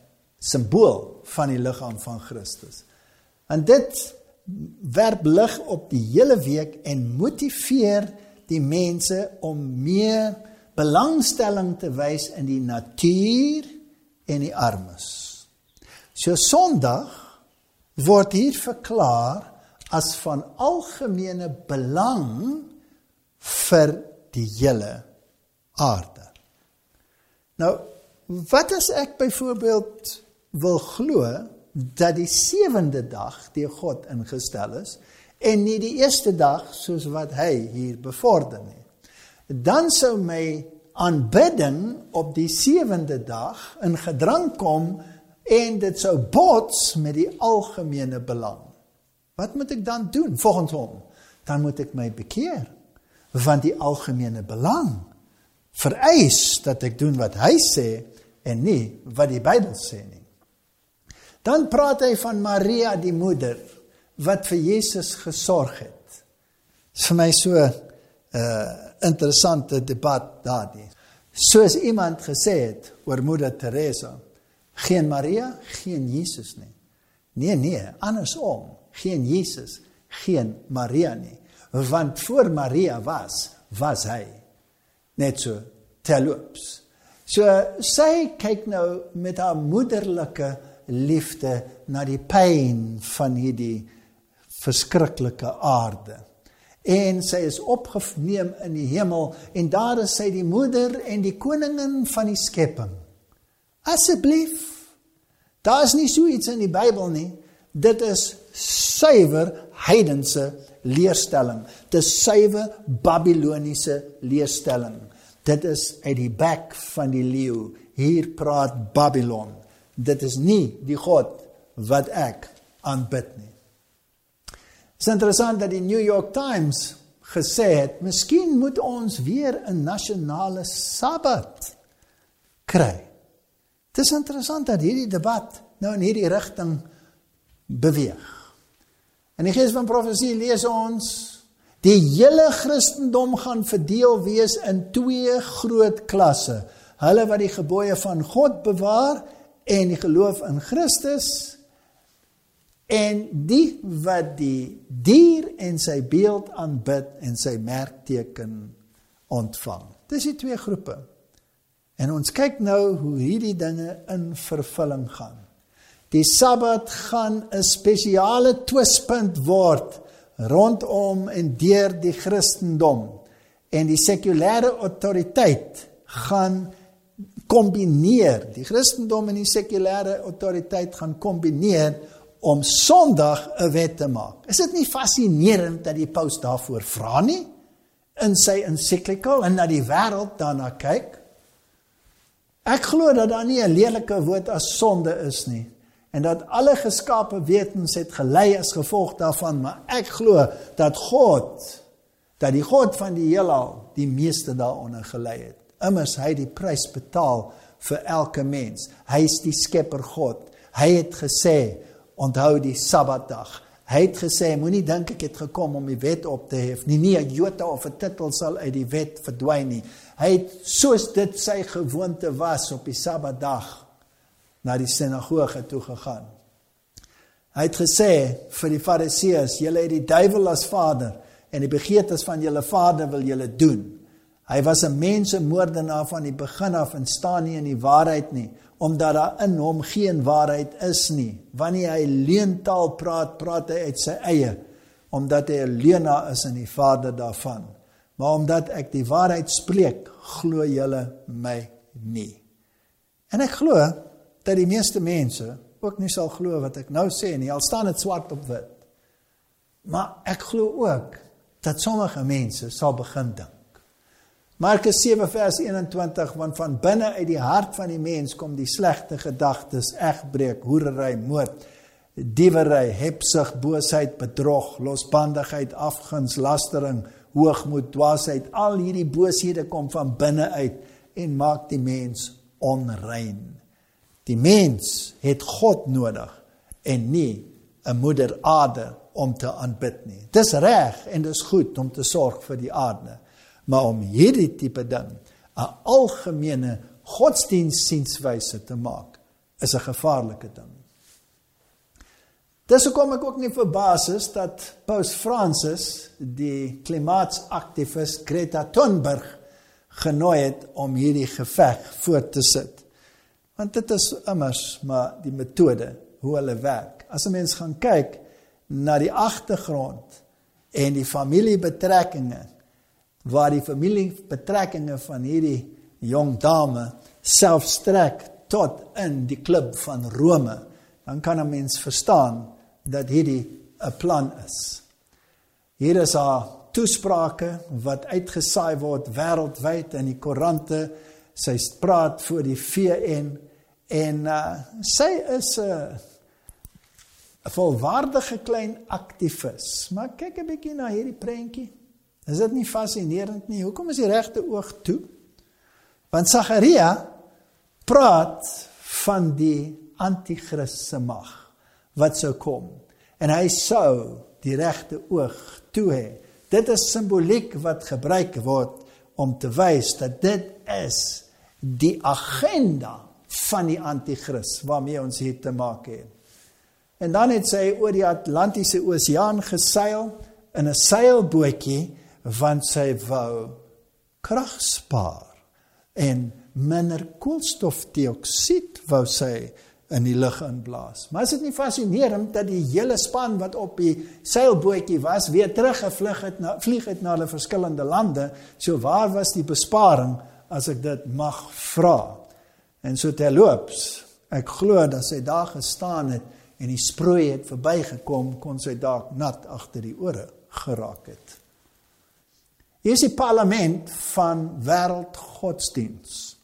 simbool van die liggaam van Christus. En dit werp lig op die hele week en motiveer die mense om meer belangstelling te wys in die natuur en die armes. So Sondag word hier verklaar as van algemene belang vir die hele aarde. Nou, wat as ek byvoorbeeld wil glo dat die sewende dag deur God ingestel is en nie die eerste dag soos wat hy hier bevorder nie. Dan sou my aanbidding op die sewende dag in gedrang kom en dit sou bots met die algemene belang. Wat moet ek dan doen volgens hom? Dan moet ek my bekeer, want die algemene belang vereis dat ek doen wat hy sê en nie wat die Bybel sê nie. Dan praat hy van Maria die moeder, wat vir Jesus gesorg het. Dis vir my so 'n uh, interessante debat daardie. Soos iemand gesê het oor moeder Teresa, geen Maria, geen Jesus nie. Nee, nee, andersom, geen Jesus, geen Maria nie. Want voor Maria was, was hy. Net so, terloops. So, sy kyk nou met haar moederlike liefde na die pyn van hierdie verskriklike aarde. En sy is opgeneem in die hemel, en daar is sy die moeder en die koningin van die skepping. Asseblief, daar is nie so iets in die Bybel nie, dit is suiwer heidense leerstelling, dit is suiwer Babyloniese leerstelling, dit is uit die bek van die leeu, hier praat Babylon, dit is nie die God wat ek aanbid nie. Het is interessant dat die New York Times gesê het, miskien moet ons weer 'n nasionale Sabbat kry. Het is interessant dat hierdie debat nou in hierdie rigting beweeg. In die gees van profesie lees ons, die hele Christendom gaan verdeel wees in twee groot klasse. Hulle wat die gebooie van God bewaar en die geloof in Christus, en die wat die dier en sy beeld aanbid en sy merkteken ontvang. Dis die twee groepe. En ons kyk nou hoe hierdie dinge in vervulling gaan. Die Sabbat gaan 'n spesiale twispunt word rondom en deur die Christendom. En die sekulêre autoriteit gaan kombineer. Die Christendom en die sekulêre autoriteit gaan kombineer om Sondag 'n wet te maak. Is dit nie fascinerend dat die paus daarvoor vra nie? In sy ensiklikal en dat die wêreld daarna kyk? Ek glo dat daar nie 'n lelike woord as sonde is nie. En dat alle geskape wetens het gelei as gevolg daarvan. Maar ek glo dat God, dat die God van die heelal die meeste daaronder gelei het. Immers hy die prys betaal vir elke mens. Hy is die skepper God. Hy het gesê, onthou die Sabbatdag. Hy Hy het gesê, moenie dink ek het gekom om die wet op te hef nie, nie 'n jota of 'n titel sal uit die wet verdwyn nie. Hy het, soos dit sy gewoonte was, op die Sabbatdag na die sinagoge toe gegaan. Hy het gesê vir die Fariseërs, julle het die duiwel as vader, en die begeertes van julle vader wil julle doen. Hy was 'n mensemoordenaar van die begin af en staan nie in die waarheid nie, omdat daar in hom geen waarheid is nie. Wanneer hy leuntaal praat, praat hy uit sy eie, omdat hy 'n leuenaar is en die vader daarvan. Maar omdat ek die waarheid spreek, glo julle my nie. En ek glo dat die meeste mense ook nie sal glo wat ek nou sê nie, al staan dit swart op wit. Maar ek glo ook dat sommige mense sal begin dink. Markus sewe vers eenentwintig, want van binne uit die hart van die mens kom die slegte gedagtes, egbreek, hoerery, moord, diewery, hebsug, boosheid, bedrog, losbandigheid, afguns, lastering, hoogmoed, dwaasheid. Al hierdie booshede kom van binne uit en maak die mens onrein. Die mens het God nodig en nie 'n moeder aarde om te aanbid nie. Dis reg en dis goed om te sorg vir die aarde. Maar om hierdie tipe ding 'n algemene godsdienstzienswyse te maak, is 'n gevaarlike ding. Dis hoekom ek ook nie verbaas is dat Paus Fransis die klimaatsaktivis Greta Thunberg genooi het om hierdie geveg voort te sit. Want dit is immers maar die metode hoe hulle werk. As 'n mens gaan kyk na die agtergrond en die familiebetrekkinge, waar die familiebetrekkinge van hierdie jong dame self strek tot in die klub van Rome, dan kan 'n mens verstaan dat hierdie 'n plan is. Hier is haar toesprake wat uitgesaai word wêreldwyd in die koerante. Sy praat voor die V N en uh, sy is 'n uh, 'n volwaardige klein aktivis. Maar kyk 'n bietjie na hierdie prentjie. Is dit nie fascinerend nie? Hoekom is die regte oog toe? Want Sagaria praat van die antichrist se mag wat sou kom. En hy sou die regte oog toe hê. Dit is simboliek wat gebruik word om te wys dat dit is die agenda van die antichrist waarmee ons hier te maak het. En dan het sy oor die Atlantiese Oseaan geseil in 'n seilbootjie, want sy wou krag spaar en minder koolstofdioksied wou sy in die lug inblaas. Maar is dit nie fascinerend dat die hele span wat op die seilbootjie was, weer teruggevlieg het na, vlieg het na hulle verskillende lande, so waar was die besparing, as ek dit mag vra? En so terloops, ek glo dat sy daar gestaan het, en die sproei het verbygekom, kon sy dalk nat agter die ore geraak het. Hier is die parlement van wêreldgodsdiens.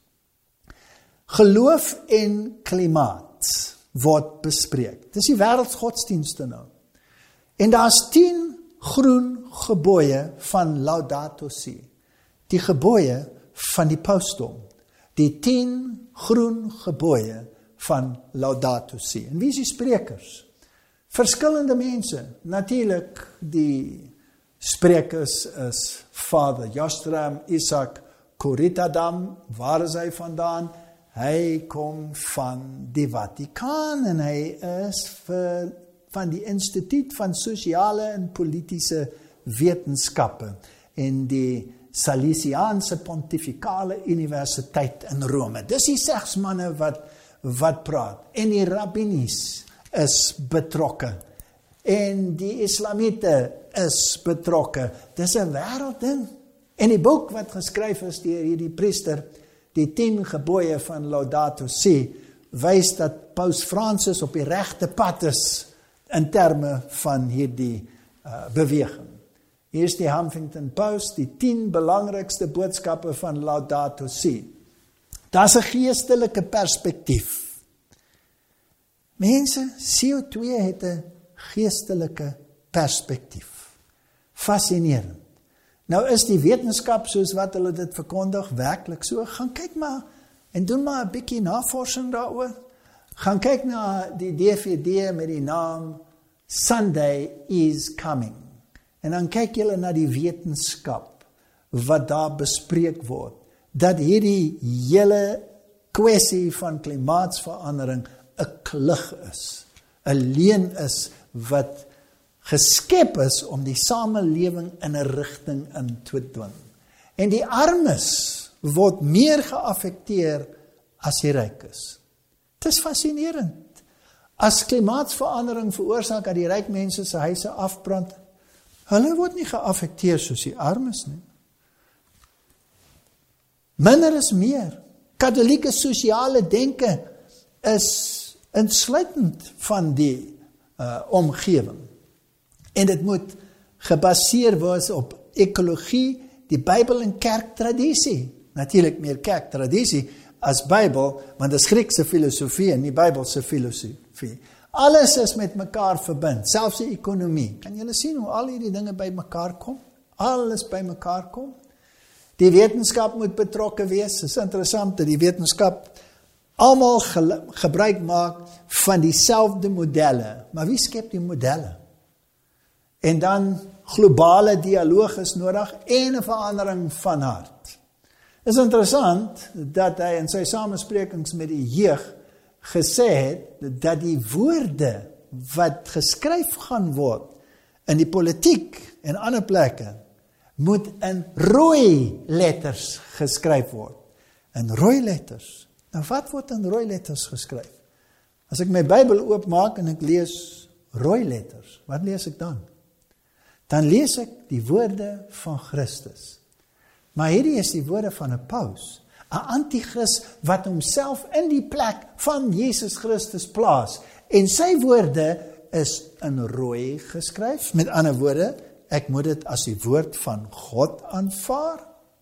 Geloof en klimaat word bespreek. Dis die wêreldgodsdienste nou. En daar's tien groen gebooie van Laudato Si. Die gebooie van die pausdom. Die tien groen gebooie van Laudato Si. En wie is die sprekers? Verskillende mense. Natuurlik die sprekers is Vader Jostram, Isaac Corritadam. Waar is hy vandaan? Hy kom van die Vatikaan en hy is vir, van die Instituut van Sosiale en Politiese Wetenskappe en die Salesiaanse Pontificale Universiteit in Rome. Dis die segsmanne wat wat praat. En die rabbinies is betrokke. En die islamite is betrokke. Dis 'n wêreldding. En die boek wat geskryf is deur hierdie priester, die tien gebooie van Laudato Si, wys dat Paus Fransis op die regte pad is in terme van hierdie uh, beweging. Hier is die Huffington Post, die tien belangrikste boodskappe van Laudato Si. Daar's 'n geestelike perspektief. Mense, C O twee het 'n geestelike perspektief. Fascinerend. Nou is die wetenskap soos wat hulle dit verkondig werklik so. Gaan kyk maar en doen maar 'n bietjie navorsing daaroor. Gaan kyk na die D V D met die naam Sunday is coming. En dan kyk julle na die wetenskap wat daar bespreek word, dat hierdie hele kwessie van klimaatsverandering 'n klug is, 'n leuen is wat geskep is om die samelewing in 'n rigting in te dwing. En die armes word meer geaffekteer as die rykes. Dit is fascinerend. As klimaatsverandering veroorsaak dat die ryk mense se huise afbrand, hulle word nie geaffekteer soos die armes nie. Minder is meer. Katholieke sosiale denke is insluitend van die uh, omgewing. En dit moet gebaseer wees op ekologie, die Bybel en kerktradisie. Natuurlik meer kerktradisie as Bybel, want dit is Griekse filosofie en nie Bybelse filosofie. Alles is met mekaar verbind, selfs die ekonomie. Kan julle sien hoe al hierdie dinge by mekaar kom? Alles by mekaar kom. Die wetenskap moet betrokke wees. Het is interessant dat die wetenskap almal ge gebruik maak van dieselfde modelle. Maar wie skep die modelle? En dan globale dialoog is nodig en 'n verandering van hart. Het is interessant dat hy in sy samesprekings met die jeug gesê het dat die woorde wat geskryf gaan word in die politiek en ander plekke moet in rooi letters geskryf word. In rooi letters. Nou wat word in rooi letters geskryf? As ek my Bybel oopmaak en ek lees rooi letters, wat lees ek dan? Dan lees ek die woorde van Christus. Maar hierdie is die woorde van 'n paus, 'n anti-kris wat homself in die plek van Jesus Christus plaas. En sy woorde is in rooi geskryf. Met ander woorde, ek moet dit as die woord van God aanvaar.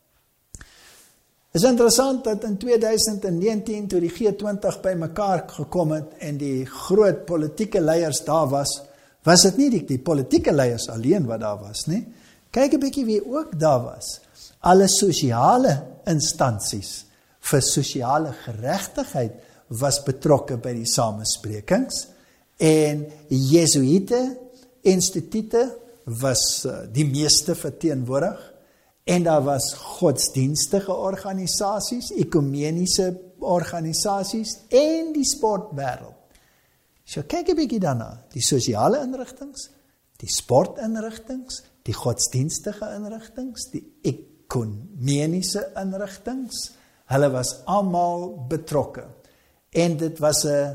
Is interessant dat in tweeduisend negentien, toe die G twintig by mekaar gekom het en die groot politieke leiers daar was, was dit nie die, die politieke leiers alleen wat daar was, nie. Kyk 'n bietjie wie ook daar was. Alle sosiale instansies vir sosiale geregtigheid was betrokke by die samesprekings en Jesuïte instituute was die meeste verteenwoordig en daar was godsdienstige organisasies, ekumeniese organisasies en die sportwêreld. So kyk 'n bietjie daarna, die sosiale inrigtings, die sportinrigtings, die godsdienstige inrigtings, die ekumeniese inrigtings, hulle was almal betrokke. En dit was 'n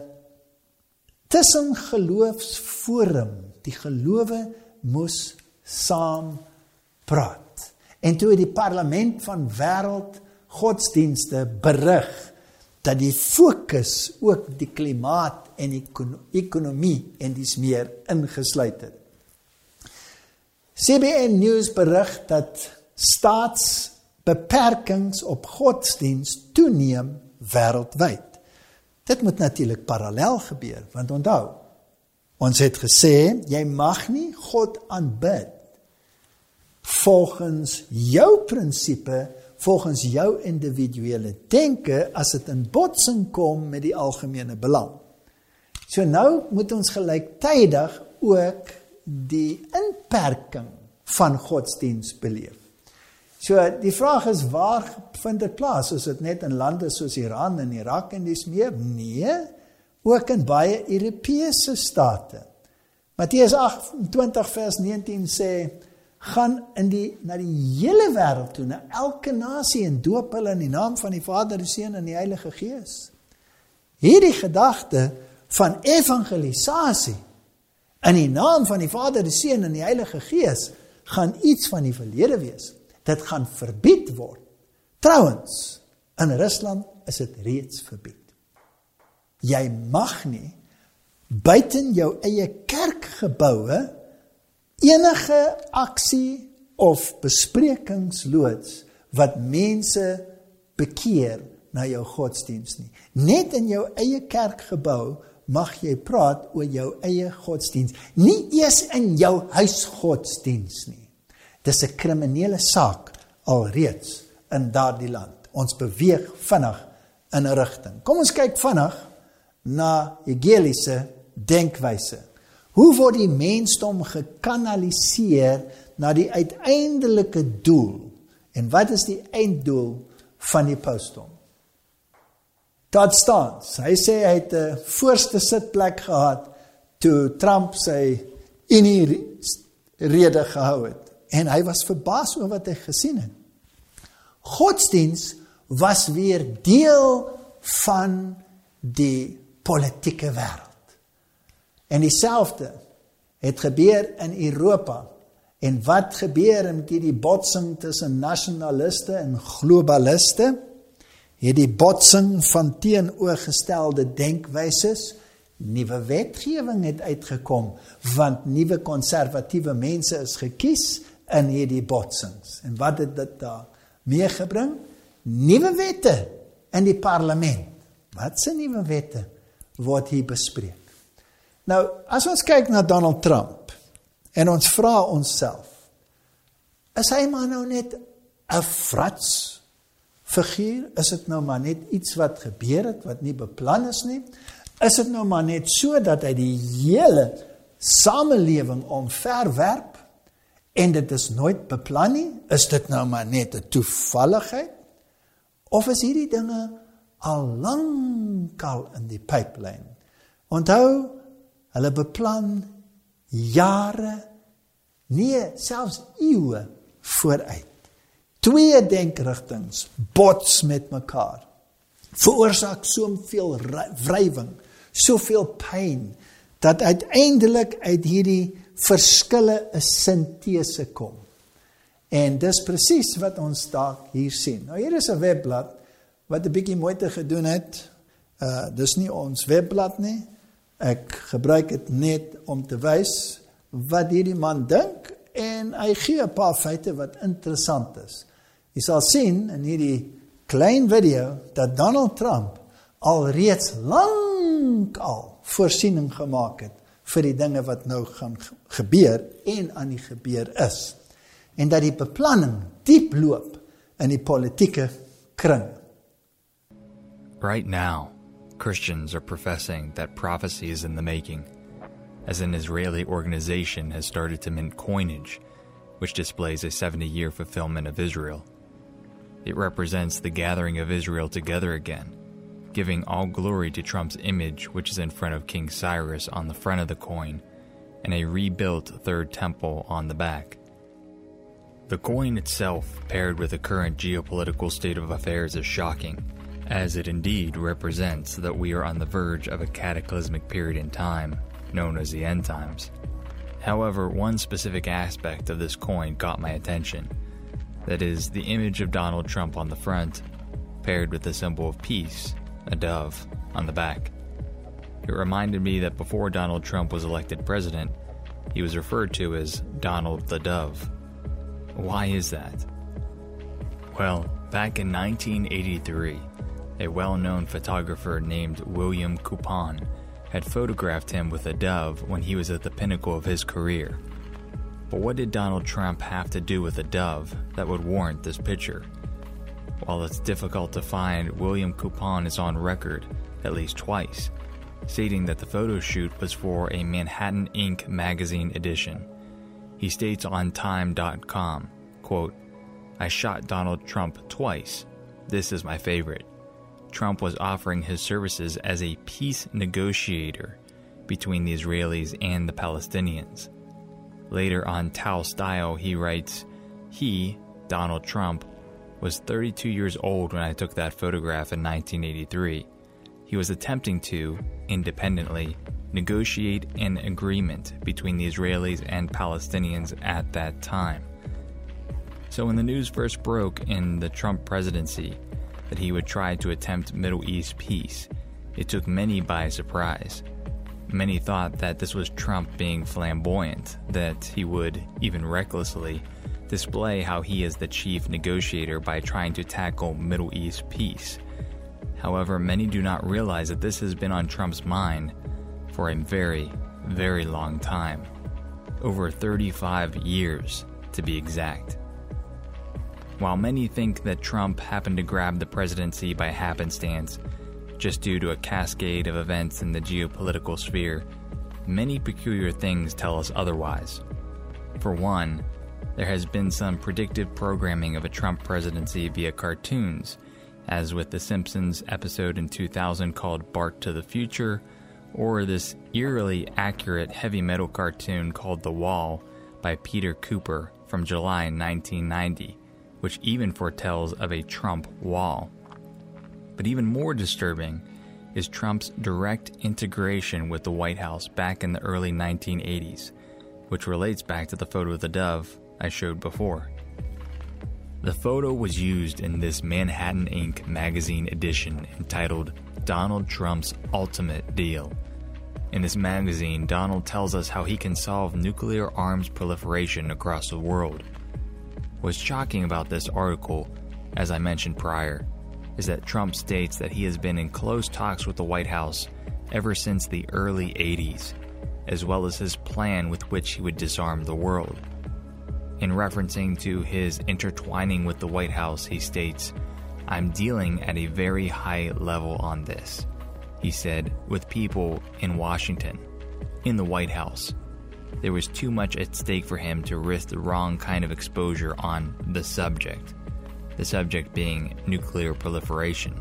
tussengeloofsforum. Die gelowe moes saam praat. En toe die parlement van wêreld godsdienste berig dat die fokus ook die klimaat en die ekonomie en dis meer ingesluit het. C B N News berig dat staatsbeperkings op godsdiens toeneem wêreldwyd. Dit moet natuurlik parallel gebeur, want onthou, ons het gesê, jy mag nie God aanbid volgens jou prinsipe, volgens jou individuele denke, as dit in botsing kom met die algemene belang. So nou moet ons gelyktydig ook die inperking van godsdiens beleef. So die vraag is, waar vind dit plaas? Is dit net in lande soos Iran en Irak en dis meer? Nee, ook in baie Europese state. Matteus agtentwintig vers negentien sê, gaan in die, na die hele wêreld toe, na elke nasie en doop hulle in die naam van die Vader, die Seun en die Heilige Gees. Hierdie gedagte van evangelisasie in die naam van die Vader, die Seun en die Heilige Gees gaan iets van die verlede wees. Dit gaan verbied word. Trouwens, in Rusland is dit reeds verbied. Jy mag nie buiten jou eie kerkgeboue enige aksie of besprekingsloods wat mense bekeer na jou godsdiens nie. Net in jou eie kerkgebou mag jy praat oor jou eie godsdiens. Nie eers in jou huisgodsdiens nie. Dis 'n kriminele saak alreeds in daardie land. Ons beweeg vinnig in 'n rigting. Kom ons kyk vinnig na hegeliese denkwyse. Hoe word die mensdom gekanaliseer na die uiteindelike doel? En wat is die einddoel van die pausdom? Todd Starnes, hy sê hy het 'n voorste sitplek gehad toe Trump sy Unie-rede gehou het. En hy was verbaas oor wat hy gesien het. Godsdiens was weer deel van die politieke wêreld. En dieselfde het gebeur in Europa. En wat gebeur met hierdie botsing tussen nasionaliste en globaliste? Het die botsing van teenoorgestelde denkwyses, nuwe wetgewing het uitgekom, want nuwe konservatiewe mense is gekies in hierdie botsings. En wat het dit daar meegebring? Nuwe wette in die parlement. Wat se nuwe wette word hier bespreek? Nou, as ons kyk na Donald Trump, en ons vra onsself, is hy maar nou net 'n frats figuur? Is dit nou maar net iets wat gebeur het, wat nie beplan is nie? Is dit nou maar net so dat hy die hele samelewing omverwerp, en dit is nooit beplan nie? Is dit nou maar net 'n toevalligheid? Of is hierdie dinge al lankal in die pipeline? Onthou, hulle beplan jare, nee, selfs eeue vooruit. Twee denkrigtings bots met mekaar, veroorsaak soveel wrywing, soveel pyn, dat uiteindelik uit hierdie verskille 'n sintese kom. En dis presies wat ons daar hier sien. Nou hier is 'n webblad wat 'n bietjie moeite gedoen het. Uh, dis nie ons webblad nie. Ek gebruik dit net om te wys wat hierdie man dink, en hy gee 'n paar feite wat interessant is. Jy sal sien in hierdie klein video dat Donald Trump alreeds lank al voorsiening gemaak het vir die dinge wat nou gaan gebeur en aan die gebeur is. En dat die beplanning diep loop in die politieke kring. Right now, Christians are professing that prophecy is in the making, as an Israeli organization has started to mint coinage, which displays a seventy-year fulfillment of Israel. It represents the gathering of Israel together again, giving all glory to Trump's image, which is in front of King Cyrus on the front of the coin, and a rebuilt third temple on the back. The coin itself, paired with the current geopolitical state of affairs, is shocking, as it indeed represents that we are on the verge of a cataclysmic period in time, known as the end times. However, one specific aspect of this coin caught my attention. That is, the image of Donald Trump on the front, paired with the symbol of peace, a dove, on the back. It reminded me that before Donald Trump was elected president, he was referred to as Donald the Dove. Why is that? Well, back in nineteen eighty-three, a well-known photographer named William Coupon had photographed him with a dove when he was at the pinnacle of his career. But what did Donald Trump have to do with a dove that would warrant this picture? While it's difficult to find, William Coupon is on record, at least twice, stating that the photo shoot was for a Manhattan Incorporated magazine edition. He states on Time dot com, quote, "I shot Donald Trump twice. This is my favorite. Trump was offering his services as a peace negotiator between the Israelis and the Palestinians." Later on Tao Style, he writes, "He, Donald Trump, was thirty-two years old when I took that photograph in nineteen eighty-three. He was attempting to, independently, negotiate an agreement between the Israelis and Palestinians at that time." So when the news first broke in the Trump presidency that he would try to attempt Middle East peace, it took many by surprise. Many thought that this was Trump being flamboyant, that he would, even recklessly, display how he is the chief negotiator by trying to tackle Middle East peace. However, many do not realize that this has been on Trump's mind for a very, very long time. Over thirty-five years, to be exact. While many think that Trump happened to grab the presidency by happenstance, just due to a cascade of events in the geopolitical sphere, many peculiar things tell us otherwise. For one, there has been some predictive programming of a Trump presidency via cartoons, as with the Simpsons episode in two thousand called Bart to the Future, or this eerily accurate heavy metal cartoon called The Wall by Peter Cooper from July nineteen ninety, which even foretells of a Trump wall. But even more disturbing is Trump's direct integration with the White House back in the early nineteen eighties, which relates back to the photo of the dove I showed before. The photo was used in this Manhattan Incorporated magazine edition entitled Donald Trump's Ultimate Deal. In this magazine, Donald tells us how he can solve nuclear arms proliferation across the world. What's shocking about this article, as I mentioned prior, is that Trump states that he has been in close talks with the White House ever since the early eighties, as well as his plan with which he would disarm the world. In referencing to his intertwining with the White House, he states, "I'm dealing at a very high level on this," he said, with people in Washington, in the White House. There was too much at stake for him to risk the wrong kind of exposure on the subject, the subject being nuclear proliferation.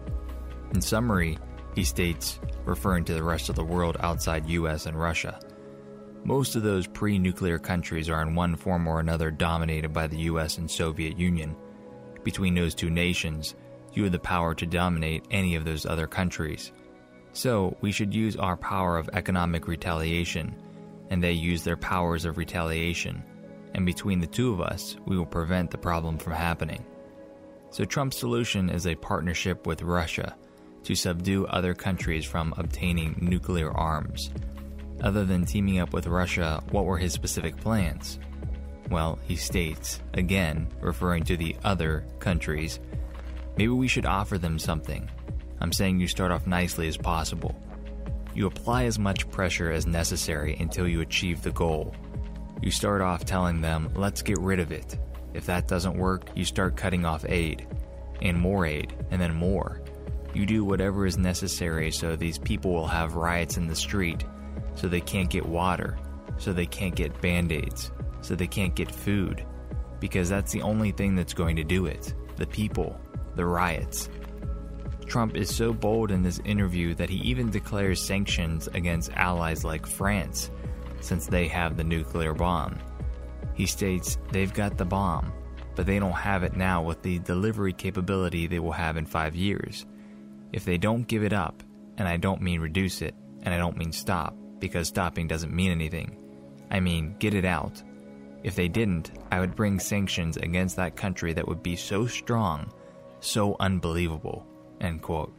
In summary, he states, referring to the rest of the world outside U S and Russia, most of those pre-nuclear countries are in one form or another dominated by the U S and Soviet Union. Between those two nations, you have the power to dominate any of those other countries. So, we should use our power of economic retaliation, and they use their powers of retaliation, and between the two of us, we will prevent the problem from happening. So Trump's solution is a partnership with Russia to subdue other countries from obtaining nuclear arms. Other than teaming up with Russia, what were his specific plans? Well, he states, again, referring to the other countries, maybe we should offer them something. I'm saying you start off nicely as possible. You apply as much pressure as necessary until you achieve the goal. You start off telling them, let's get rid of it. If that doesn't work, you start cutting off aid, and more aid, and then more. You do whatever is necessary so these people will have riots in the street, so they can't get water, so they can't get band-aids, so they can't get food, because that's the only thing that's going to do it, the people, the riots. Trump is so bold in this interview that he even declares sanctions against allies like France, since they have the nuclear bomb. He states they've got the bomb, but they don't have it now with the delivery capability they will have in five years. If they don't give it up, and I don't mean reduce it, and I don't mean stop, because stopping doesn't mean anything. I mean, get it out. If they didn't, I would bring sanctions against that country that would be so strong, so unbelievable, end quote.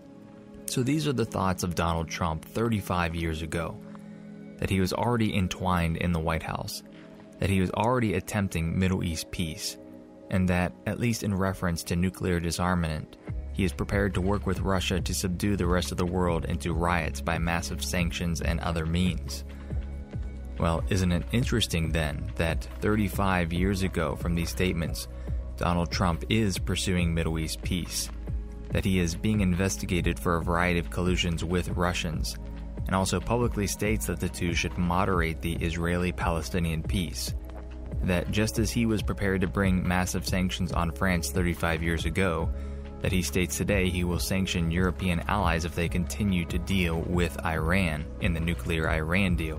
So these are the thoughts of Donald Trump thirty-five years ago, that he was already entwined in the White House, that he was already attempting Middle East peace, and that, at least in reference to nuclear disarmament, he is prepared to work with Russia to subdue the rest of the world into riots by massive sanctions and other means. Well, isn't it interesting then that thirty-five years ago from these statements, Donald Trump is pursuing Middle East peace, that he is being investigated for a variety of collusions with Russians, and also publicly states that the two should moderate the Israeli-Palestinian peace, that just as he was prepared to bring massive sanctions on France thirty-five years ago, that he states today he will sanction European allies if they continue to deal with Iran in the nuclear Iran deal.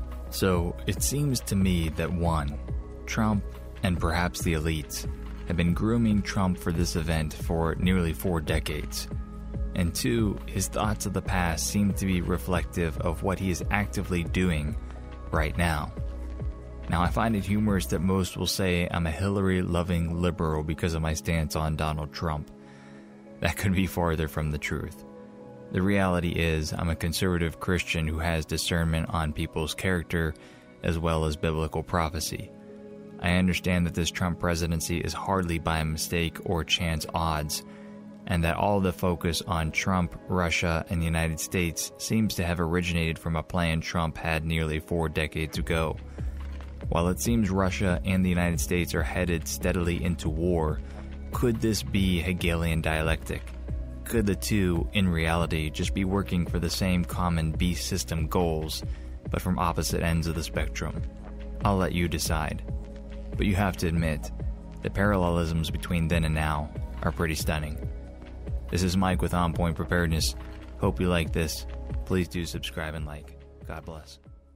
So it seems to me that one, Trump and perhaps the elites have been grooming Trump for this event for nearly four decades. And two, his thoughts of the past seem to be reflective of what he is actively doing right now. Now, I find it humorous that most will say I'm a Hillary-loving liberal because of my stance on Donald Trump. That could be farther from the truth. The reality is, I'm a conservative Christian who has discernment on people's character as well as biblical prophecy. I understand that this Trump presidency is hardly by mistake or chance odds, and that all the focus on Trump, Russia, and the United States seems to have originated from a plan Trump had nearly four decades ago. While it seems Russia and the United States are headed steadily into war, could this be Hegelian dialectic? Could the two, in reality, just be working for the same common beast system goals, but from opposite ends of the spectrum. I'll let you decide. But you have to admit, the parallelisms between then and now are pretty stunning. This is Mike with On Point Preparedness. Hope you like this. Please do subscribe and like. God bless.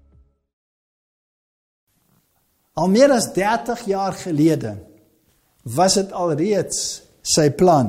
Al meer as dertig jaar gelede was dit alreeds sy plan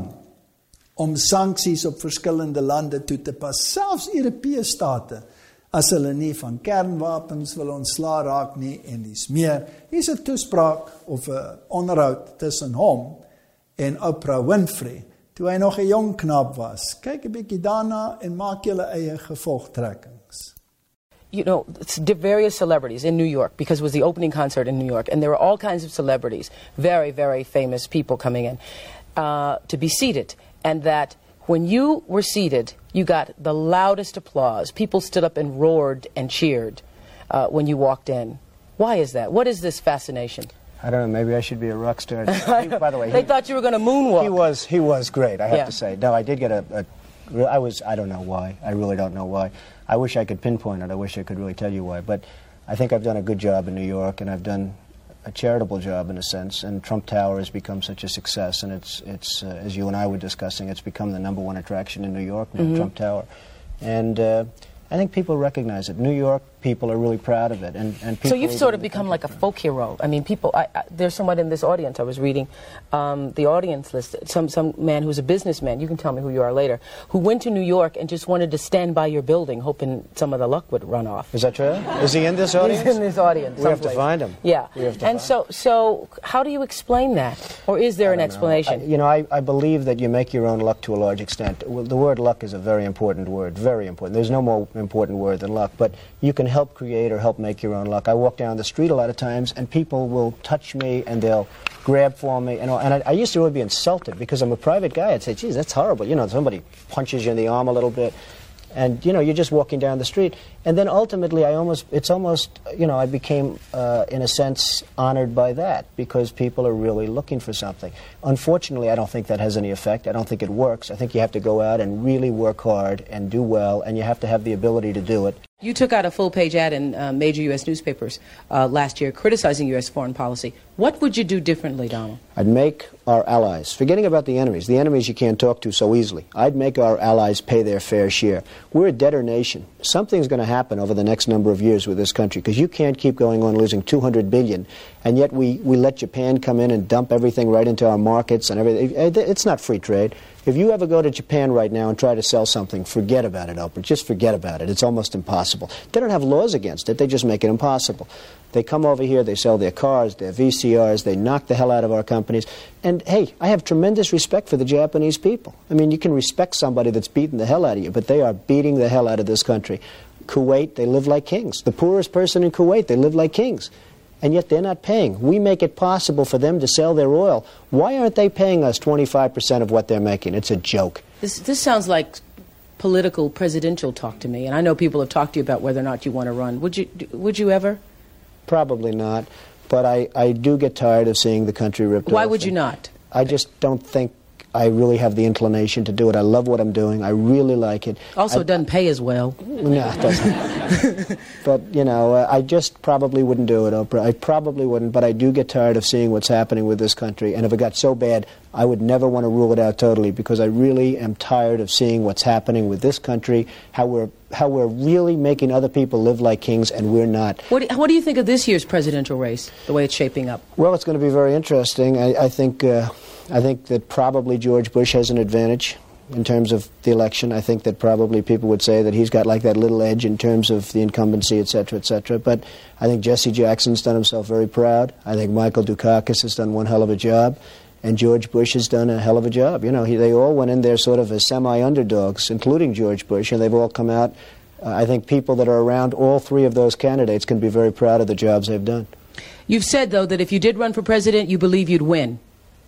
om sanksies op verskillende lande toe te pas, selfs Europese state, as hulle nie van kernwapens wil ontslaa raak nie en dis meer. Hier's 'n toespraak of 'n onderhoud tussen hom en Oprah Winfrey, toe hy nog 'n jong knap was. Kyk 'n bietjie daarna en maak julle eie gevolgtrekkings. You know, it's various celebrities in New York, because it was the opening concert in New York, and there were all kinds of celebrities, very, very famous people coming in, uh, to be seated, and that when you were seated, you got the loudest applause. People stood up and roared and cheered uh, when you walked in. Why is that? What is this fascination? I don't know, maybe I should be a rock star. He, by the way, they he, thought you were going to moonwalk. He was, he was great, I have Yeah. to say. No, I did get a, a I was, I don't know why. I really don't know why. I wish I could pinpoint it. I wish I could really tell you why. But I think I've done a good job in New York, and I've done a charitable job in a sense. And Trump Tower has become such a success, and it's, it's uh, as you and I were discussing, it's become the number one attraction in New York now, mm-hmm. Trump Tower. And uh, I think people recognize it. New York people are really proud of it. And, and people so you've sort of become like a folk hero. I mean, people, I, I, there's someone in this audience, I was reading um, the audience list, some, some man who's a businessman, you can tell me who you are later, who went to New York and just wanted to stand by your building, hoping some of the luck would run off. Is that true? Is he in this audience? He's in this audience. We have to find him. Yeah. We have to and find so, so how do you explain that? Or is there an explanation? I, you know, I, I believe that you make your own luck to a large extent. Well, the word luck is a very important word, very important. There's no more important word than luck, but you can help create or help make your own luck. I walk down the street a lot of times, and people will touch me, and they'll grab for me, and, and I, I used to really be insulted because I'm a private guy. I'd say, geez, that's horrible. You know, somebody punches you in the arm a little bit, and, you know, you're just walking down the street. And then ultimately, I almost, it's almost, you know, I became, uh, in a sense, honored by that, because people are really looking for something. Unfortunately, I don't think that has any effect. I don't think it works. I think you have to go out and really work hard and do well, and you have to have the ability to do it. You took out a full-page ad in uh, major U S newspapers uh, last year criticizing U S foreign policy. What would you do differently, Donald? I'd make our allies, forgetting about the enemies, the enemies you can't talk to so easily, I'd make our allies pay their fair share. We're a debtor nation. Something's going to happen over the next number of years with this country, because you can't keep going on losing two hundred billion dollars, and yet we, we let Japan come in and dump everything right into our markets and everything. It's not free trade. If you ever go to Japan right now and try to sell something, forget about it, Oprah. Just forget about it. It's almost impossible. They don't have laws against it. They just make it impossible. They come over here, they sell their cars, their V C Rs, they knock the hell out of our companies. And, hey, I have tremendous respect for the Japanese people. I mean, you can respect somebody that's beating the hell out of you, but they are beating the hell out of this country. Kuwait, they live like kings. The poorest person in Kuwait, they live like kings. And yet they're not paying. We make it possible for them to sell their oil. Why aren't they paying us twenty-five percent of what they're making? It's a joke. This, this sounds like political, presidential talk to me. And I know people have talked to you about whether or not you want to run. Would you, would you ever? Probably not. But I, I do get tired of seeing the country ripped off. Why would you not? I just don't think I really have the inclination to do it. I love what I'm doing. I really like it. Also, I, it doesn't pay as well. No, it doesn't. But, you know, uh, I just probably wouldn't do it, Oprah. I probably wouldn't, but I do get tired of seeing what's happening with this country. And if it got so bad, I would never want to rule it out totally, because I really am tired of seeing what's happening with this country, how we're, how we're really making other people live like kings, and we're not. What do, what do you think of this year's presidential race, the way it's shaping up? Well, it's going to be very interesting. I, I think... Uh, I think that probably George Bush has an advantage in terms of the election. I think that probably people would say that he's got like that little edge in terms of the incumbency, et cetera, et cetera. But I think Jesse Jackson's done himself very proud. I think Michael Dukakis has done one hell of a job. And George Bush has done a hell of a job. You know, he, they all went in there sort of as semi-underdogs, including George Bush, and they've all come out. Uh, I think people that are around all three of those candidates can be very proud of the jobs they've done. You've said, though, that if you did run for president, you believe you'd win.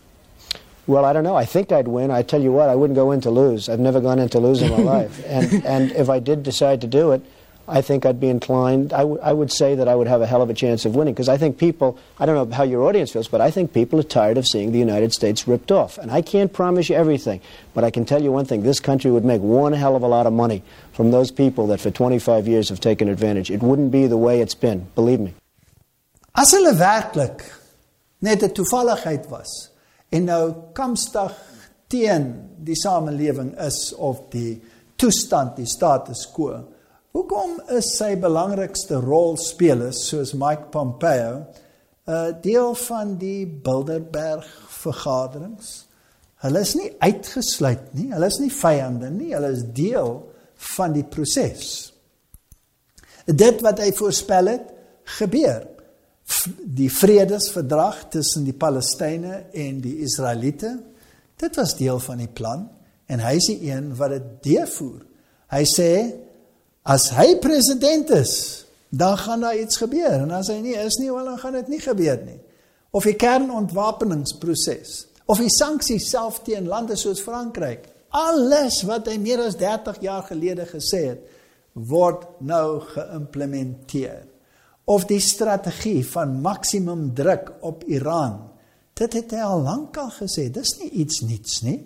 Well, I don't know. I think I'd win. I tell you what, I wouldn't go in to lose. I've never gone in to lose in my life. And, and if I did decide to do it, I think I'd be inclined, I, w- I would say that I would have a hell of a chance of winning, because I think people, I don't know how your audience feels, but I think people are tired of seeing the United States ripped off. And I can't promise you everything, but I can tell you one thing, this country would make one hell of a lot of money from those people that for twenty-five years have taken advantage. It wouldn't be the way it's been, believe me. As hulle werklik net 'n toevalligheid was, en nou kamstig teen die samelewing is, of die toestand, die status quo, hoekom is sy belangrikste rolspelers, soos Mike Pompeo, uh, deel van die Bilderberg-vergaderings? Hulle is nie uitgesluit nie, hulle is nie vyande nie, hulle is deel van die proses. Dit wat hy voorspel het, gebeur. Die vredesverdrag tussen die Palestynë en die Israeliete, dit was deel van die plan, en hy is die een wat dit deurvoer. Hy sê, as hy president is, dan gaan daar iets gebeur, en as hy nie is nie, wel, dan gaan dit nie gebeur nie. Of die kernontwapeningsproses, of die sanksies self teen lande soos Frankryk, alles wat hy meer as dertig jaar gelede gesê het, word nou geïmplementeer. Of die strategie van maksimum druk op Iran, dit het hy al lang al gesê, dis nie iets niets nie.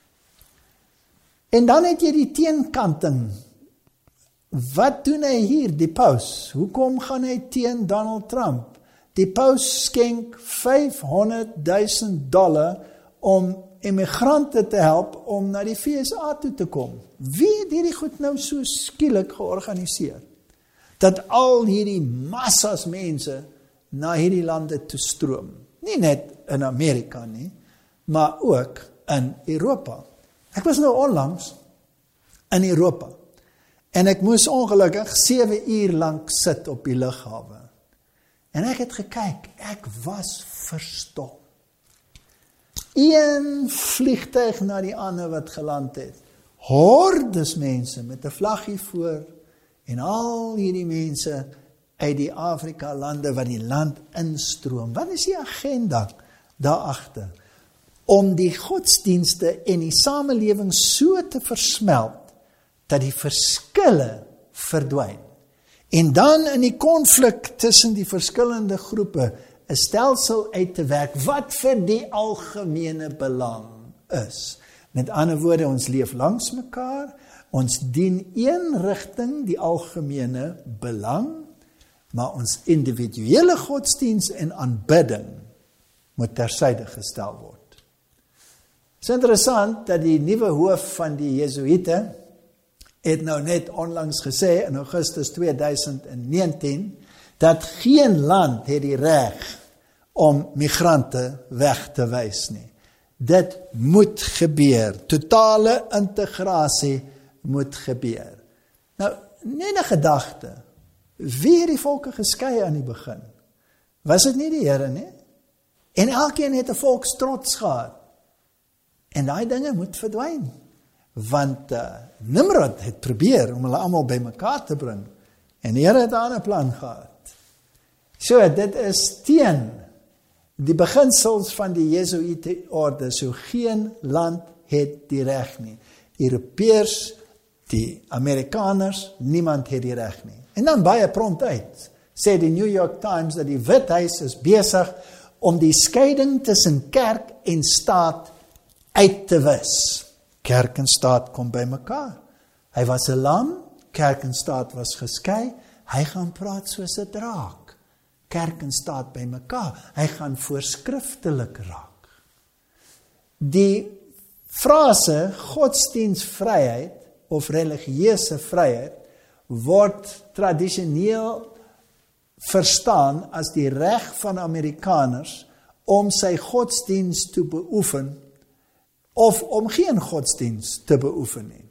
En dan het jy die teenkanting. Wat doen hy hier, die paus? Hoekom gaan hy teen Donald Trump? Die paus skenk vyfhonderdduisend dollar om immigrante te help om na die V S A toe te kom. Wie het hierdie goed nou so skielik georganiseer? Dat al hierdie massas mense na hierdie lande toe stroom. Nie net in Amerika nie, maar ook in Europa. Ek was nou onlangs in Europa, en ek moes ongelukkig sewe uur lank sit op die lughawe. En ek het gekyk, ek was verstom. Een vliegtuig na die ander wat geland het. Hordes mense met 'n vlaggie voor, en al hierdie mense uit die Afrika lande wat die land instroom. Wat is die agenda daarachter? Om die godsdienste en die samelewing so te versmelt, dat die verskille verdwyn. En dan in die konflik tussen die verskillende groepe, 'n stelsel uit te werk, wat vir die algemene belang is. Met ander woorde, ons leef langs mekaar, ons dien een rigting, die algemene belang, maar ons individuele godsdienst en aanbidding moet tersyde gestel word. Het is interessant dat die nuwe hoof van die Jesuite het nou net onlangs gesê in Augustus tweeduisend negentien dat geen land het die reg om migrante weg te wys nie. Dit moet gebeur. Totale integrasie moet gebeur. Nou, net 'n gedagte. Wie het die volke geskei aan die begin? Was dit nie die Here nie? En elkeen het 'n volkstrots gehad. En daai dinge moet verdwyn. Want uh, Nimrod het probeer om hulle almal bymekaar te bring. En die Here het 'n ander plan gehad. So, dit is teen die beginsels van die Jesuïte orde. So, geen land het die reg nie. Europeërs, die Amerikaners, niemand het die reg nie. En dan baie prompt uit, sê die New York Times dat die Withuis is besig om die skeiding tussen kerk en staat uit te wis. Kerk en staat kom by mekaar. Hy was 'n lam, kerk en staat was geskei, hy gaan praat soos 'n draak. Kerk en staat by mekaar, hy gaan voorskriftelik raak. Die frase godsdienstvryheid of religieuse vryheid word tradisioneel verstaan as die reg van Amerikaners om sy godsdienst te beoefen of om geen godsdienst te beoefen nie.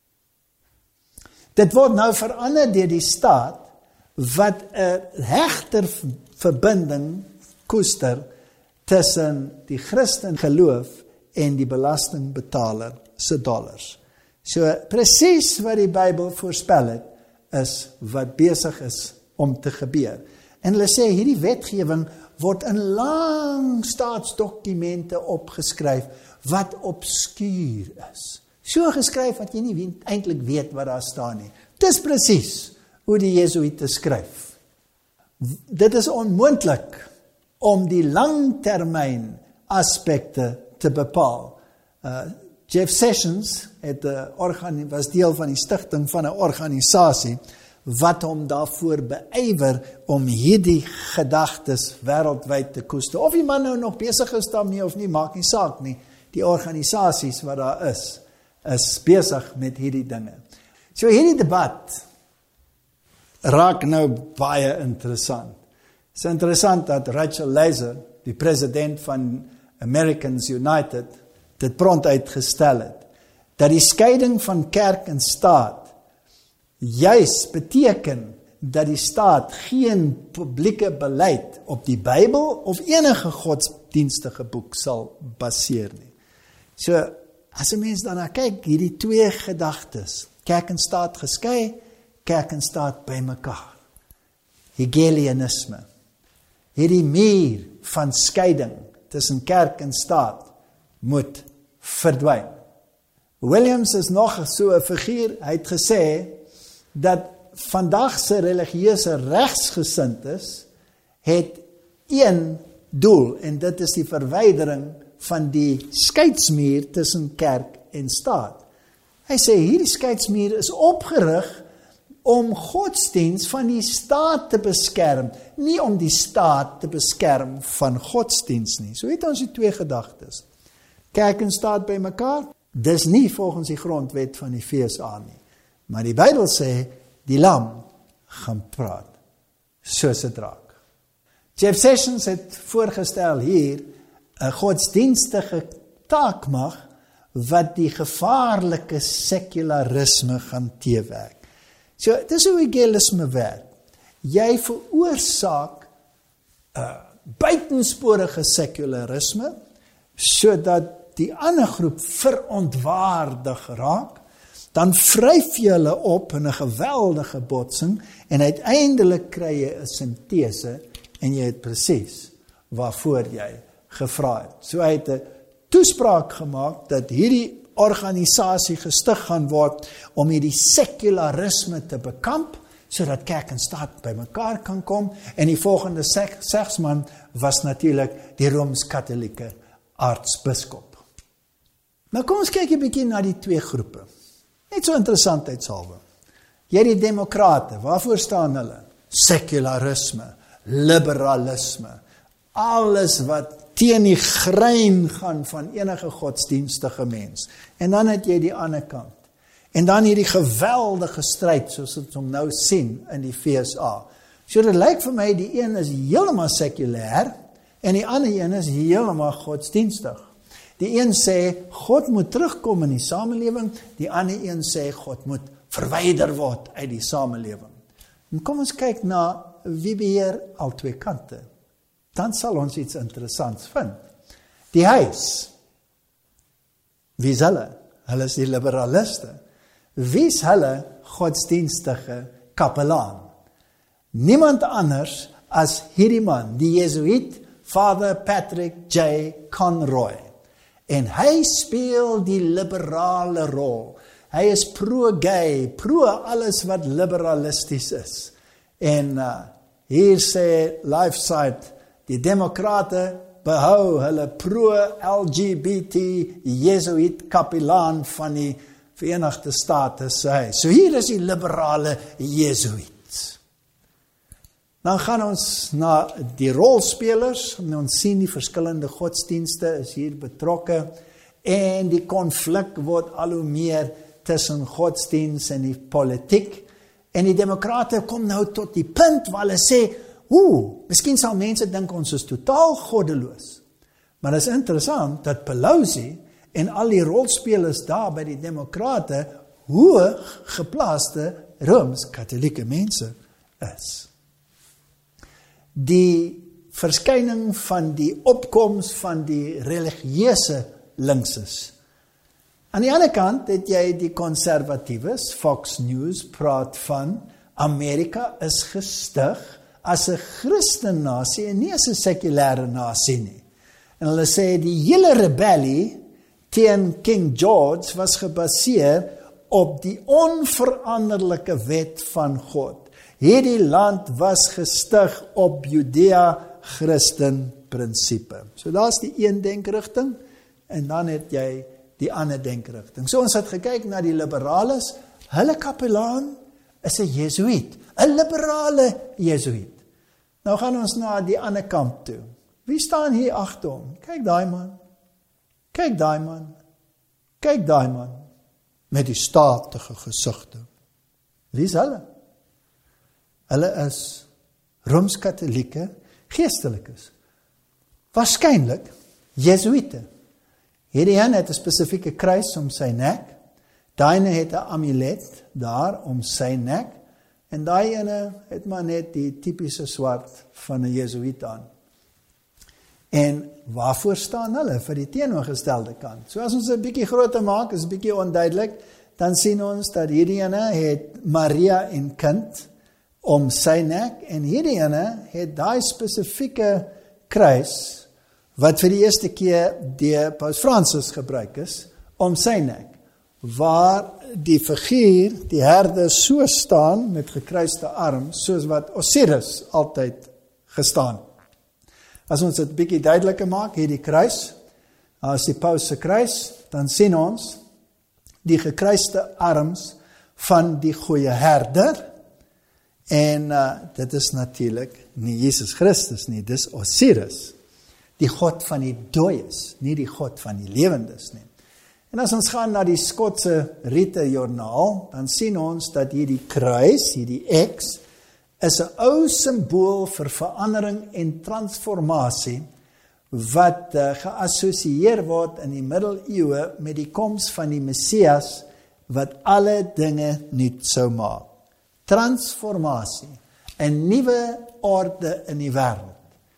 Dit word nou verander deur die staat wat 'n hegter verbinding koester tussen die Christen geloof en die belastingbetaler se dollars. So presies wat die Bybel voorspel het, is wat besig is om te gebeur. En hulle sê hierdie wetgewing word in lang staatsdokumente opgeskryf wat obskuur is. So geskryf wat jy nie eintlik weet wat daar staan nie. Dis presies hoe die Jesuite skryf. Dit is onmoontlik om die langtermyn aspekte te bepaal. Uh, Jeff Sessions het, uh, was deel van die stigting van 'n organisasie wat hom daarvoor beywer om hierdie gedagtes wêreldwyd te koester. Of die man nou nog besig is daarmee of nie, maak nie saak nie. Die organisasies wat daar is, is besig met hierdie dinge. So hierdie debat raak nou baie interessant. Het is interessant dat Rachel Laser, die president van Americans United, dit prompt uitgestel het, dat die scheiding van kerk en staat juis beteken dat die staat geen publieke beleid op die Bybel of enige godsdienstige boek sal baseer nie. So, as 'n mens daarna kyk, hierdie twee gedagtes, kerk en staat geskei, kerk en staat by mekaar. Hegelianisme. Hierdie muur van scheiding tussen kerk en staat moet verdwyn. Williams is nog so 'n figuur, hy het gesê dat vandag se religieuse regsgesindes het een doel, en dit is die verwydering van die skeidsmuur tussen kerk en staat. Hy sê hierdie skeidsmuur is opgerig om godsdienst van die staat te beskerm, nie om die staat te beskerm van godsdienst nie. So het ons die twee gedagtes. Kerk en staat by mekaar, dis nie volgens die grondwet van die V S A nie. Maar die Bybel sê, die lam gaan praat, soos 'n draak. Jeff Sessions het voorgestel hier, 'n godsdienstige taakmag, wat die gevaarlike sekularisme gaan teewerk. So, dit is hoe evangelisme werk. Jy veroorsaak uh, buitensporige sekularisme, sodat die ander groep verontwaardig raak, dan vryf jy hulle op in 'n geweldige botsing, en uiteindelik kry jy 'n sintese, en jy het presies waarvoor jy gevra het. So hy het 'n toespraak gemaak, dat hierdie organisasie gestig gaan word, om hierdie sekularisme te bekamp, sodat kerk en staat by mekaar kan kom, en die volgende segsman was natuurlik die Rooms-Katholieke aartsbiskop. Nou kom ons kyk 'n bietjie na die twee groepe. Net so interessantheidshalwe. Jy die demokrate, waarvoor staan hulle? Sekularisme, liberalisme, alles wat teen die grein gaan van enige godsdienstige mens. En dan het jy die ander kant. En dan hierdie geweldige stryd, soos ons hom nou sien in die V S A. So dit lyk vir my, die een is heeltemal sekulêr, en die ander een is heeltemal godsdienstig. Die een sê, God moet terugkom in die samelewing, die ander een sê, God moet verwyder word uit die samelewing. En kom ons kyk na wie beheer al twee kante. Dan sal ons iets interessants vind. Die huis. Wie is hulle? Hulle is die liberaliste. Wie is hulle godsdienstige kapelaan? Niemand anders as hierdie man, die Jesuit, Father Patrick J. Conroy. En hy speel die liberale rol. Hy is pro-gay, pro alles wat liberalisties is. En uh, hier sê LifeSite, die demokrate behou hulle pro-L G B T Jesuit kapelaan van die Verenigde State sê. So hier is die liberale Jesuit. Dan gaan ons na die rolspelers, en ons sien die verskillende godsdienste is hier betrokke, en die konflik word al hoe meer tussen godsdienst en die politiek, en die demokrate kom nou tot die punt waar hulle sê, oeh, miskien sal mense dink ons is totaal goddeloos. Maar dit is interessant dat Pelosi en al die rolspelers daar by die demokrate hoog geplaaste Rooms-Katholieke mense is. Die verskyning van die opkoms van die religieuse linkses. Aan die ander kant het jy die konservatiewes, Fox News praat van Amerika is gestig as 'n Christennasie en nie as 'n sekulêre nasie nie. En hulle sê die hele rebellie teen King George was gebaseer op die onveranderlike wet van God. Hierdie land was gestig op Judea-Christen prinsipe. So daar's die een denkrigting, en dan het jy die ander denkrigting. So ons het gekyk na die liberales, hulle kapelaan is 'n Jesuïet, 'n liberale Jesuïet. Nou gaan ons na die ander kant toe. Wie staan hier agter hom? Kyk daai man. Kyk daai man. Kyk daai man. Met die statige gesigte. Wie is hulle? Hulle is Rooms-Katholieke geestelikes. Waarskynlik Jesuïte. Hierdie een het 'n spesifieke kruis om sy nek. Daai ene het 'n amulet daar om sy nek. En daai ene het maar net die tipiese swart van 'n Jesuïet aan. En waarvoor staan hulle? Vir die teenoorgestelde kant. So as ons 'n bietjie groter maak, is 'n bietjie onduidelik, dan sien ons dat hierdie ene het Maria en kind om sy nek, en hierdie ene het daai spesifieke kruis, wat vir die eerste keer deur Paus Fransis gebruik is, om sy nek, waar die figuur, die herde, so staan, met gekruiste arm, soos wat Osiris altyd gestaan. As ons dit bietjie duideliker maak, hierdie kruis, as die paus se kruis, dan sien ons die gekruiste arms van die goeie herder, en uh, dit is natuurlik nie Jesus Christus nie, dis Osiris, die God van die dooies, nie die God van die lewendes nie. En as ons gaan na die Skotse Rite Joernaal, dan sien ons dat hierdie kruis, hierdie X, is 'n ou simbool vir verandering en transformasie, wat uh, geassosieer word in die middeleeue met die koms van die Messias, wat alle dinge nuut sou maak. Transformasie, 'n nuwe orde in die wêreld.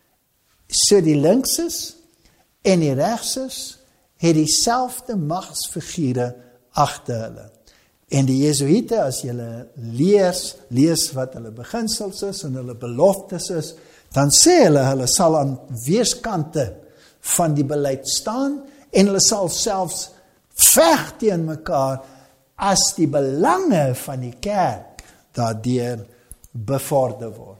So die linkses en die regses het dieselfde magsfigure agter hulle. En die Jesuïte, as julle lees, lees wat hulle beginsels is en hulle beloftes is, dan sê hulle, hulle sal aan weerskante van die beleid staan, en hulle sal selfs veg teen mekaar as die belange van die kerk daardeur bevorder word.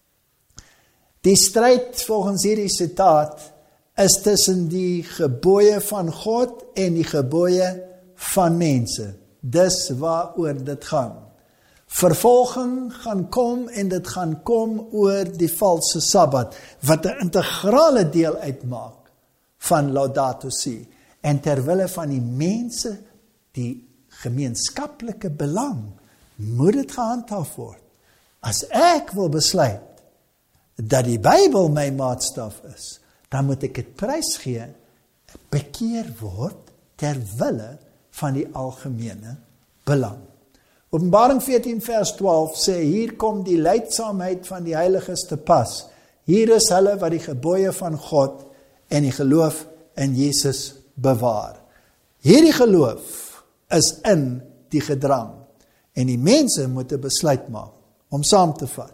Die stryd volgens hierdie sitaat is tussen die gebooie van God en die gebooie van mense. Dis waaroor dit gaan. Vervolging gaan kom, en dit gaan kom oor die valse Sabbat, wat 'n integrale deel uitmaak van Laudato Si. En terwille van die mense, die gemeenskaplike belang, moet dit gehandhaaf word. As ek wil besluit dat die Bybel my maatstaf is, dan moet ek dit prys gee, bekeer word terwille van die algemene belang. Openbaring veertien vers twaalf sê, hier kom die leidsaamheid van die heiliges te pas. Hier is hulle wat die gebooie van God en die geloof in Jesus bewaar. Hierdie geloof is in die gedrang, en die mense moet 'n besluit maak om saam te vat.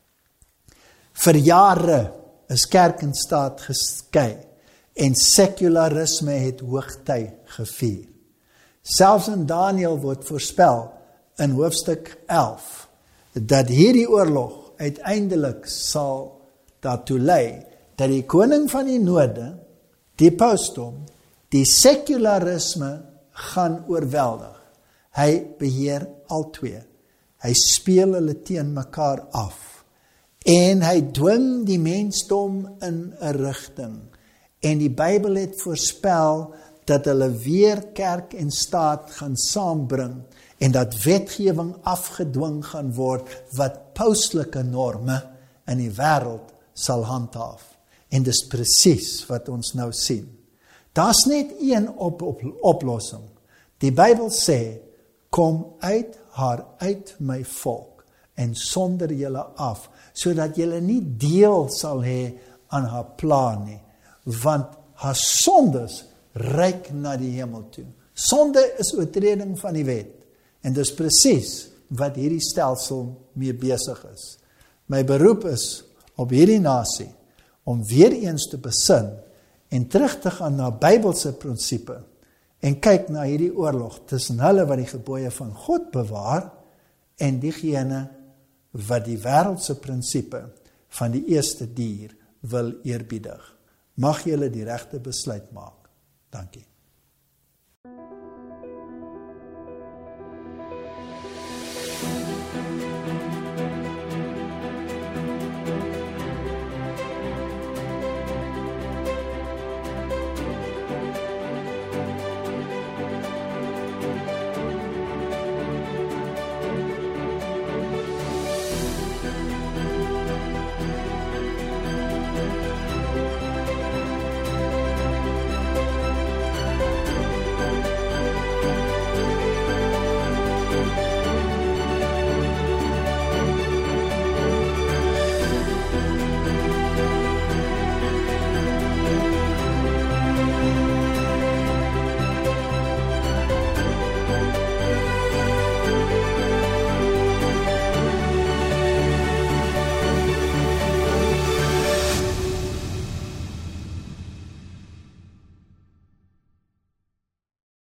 Vir jare is kerk en staat geskei, en sekularisme het hoogtyd gevier. Selfs in Daniël word voorspel in hoofstuk elf, dat hierdie oorlog uiteindelik sal daartoe lei, dat die koning van die noorde, die pausdom, die sekularisme gaan oorweldig. Hy beheer al twee. Hy speel hulle teen mekaar af. En hy dwing die mensdom in 'n rigting. En die Bybel het voorspel dat hulle weer kerk en staat gaan saambring, en dat wetgewing afgedwing gaan word, wat pauslike norme in die wêreld sal handhaaf. En dis presies wat ons nou sien. Daar's net een op, op, oplossing. Die Bybel sê, kom uit haar uit my volk, en sonder julle af, sodat julle nie deel sal hê aan haar plan nie, want haar sondes reik na die hemel toe. Sonde is oortreding van die wet, en dis presies wat hierdie stelsel mee besig is. My beroep is op hierdie nasie, om weer eens te besin, en terug te gaan na Bybelse prinsipe, en kyk na hierdie oorlog tussen hulle wat die gebooie van God bewaar, en diegene wat die wêreldse prinsipe van die eerste dier wil eerbiedig. Mag julle die regte besluit maak. Dankie.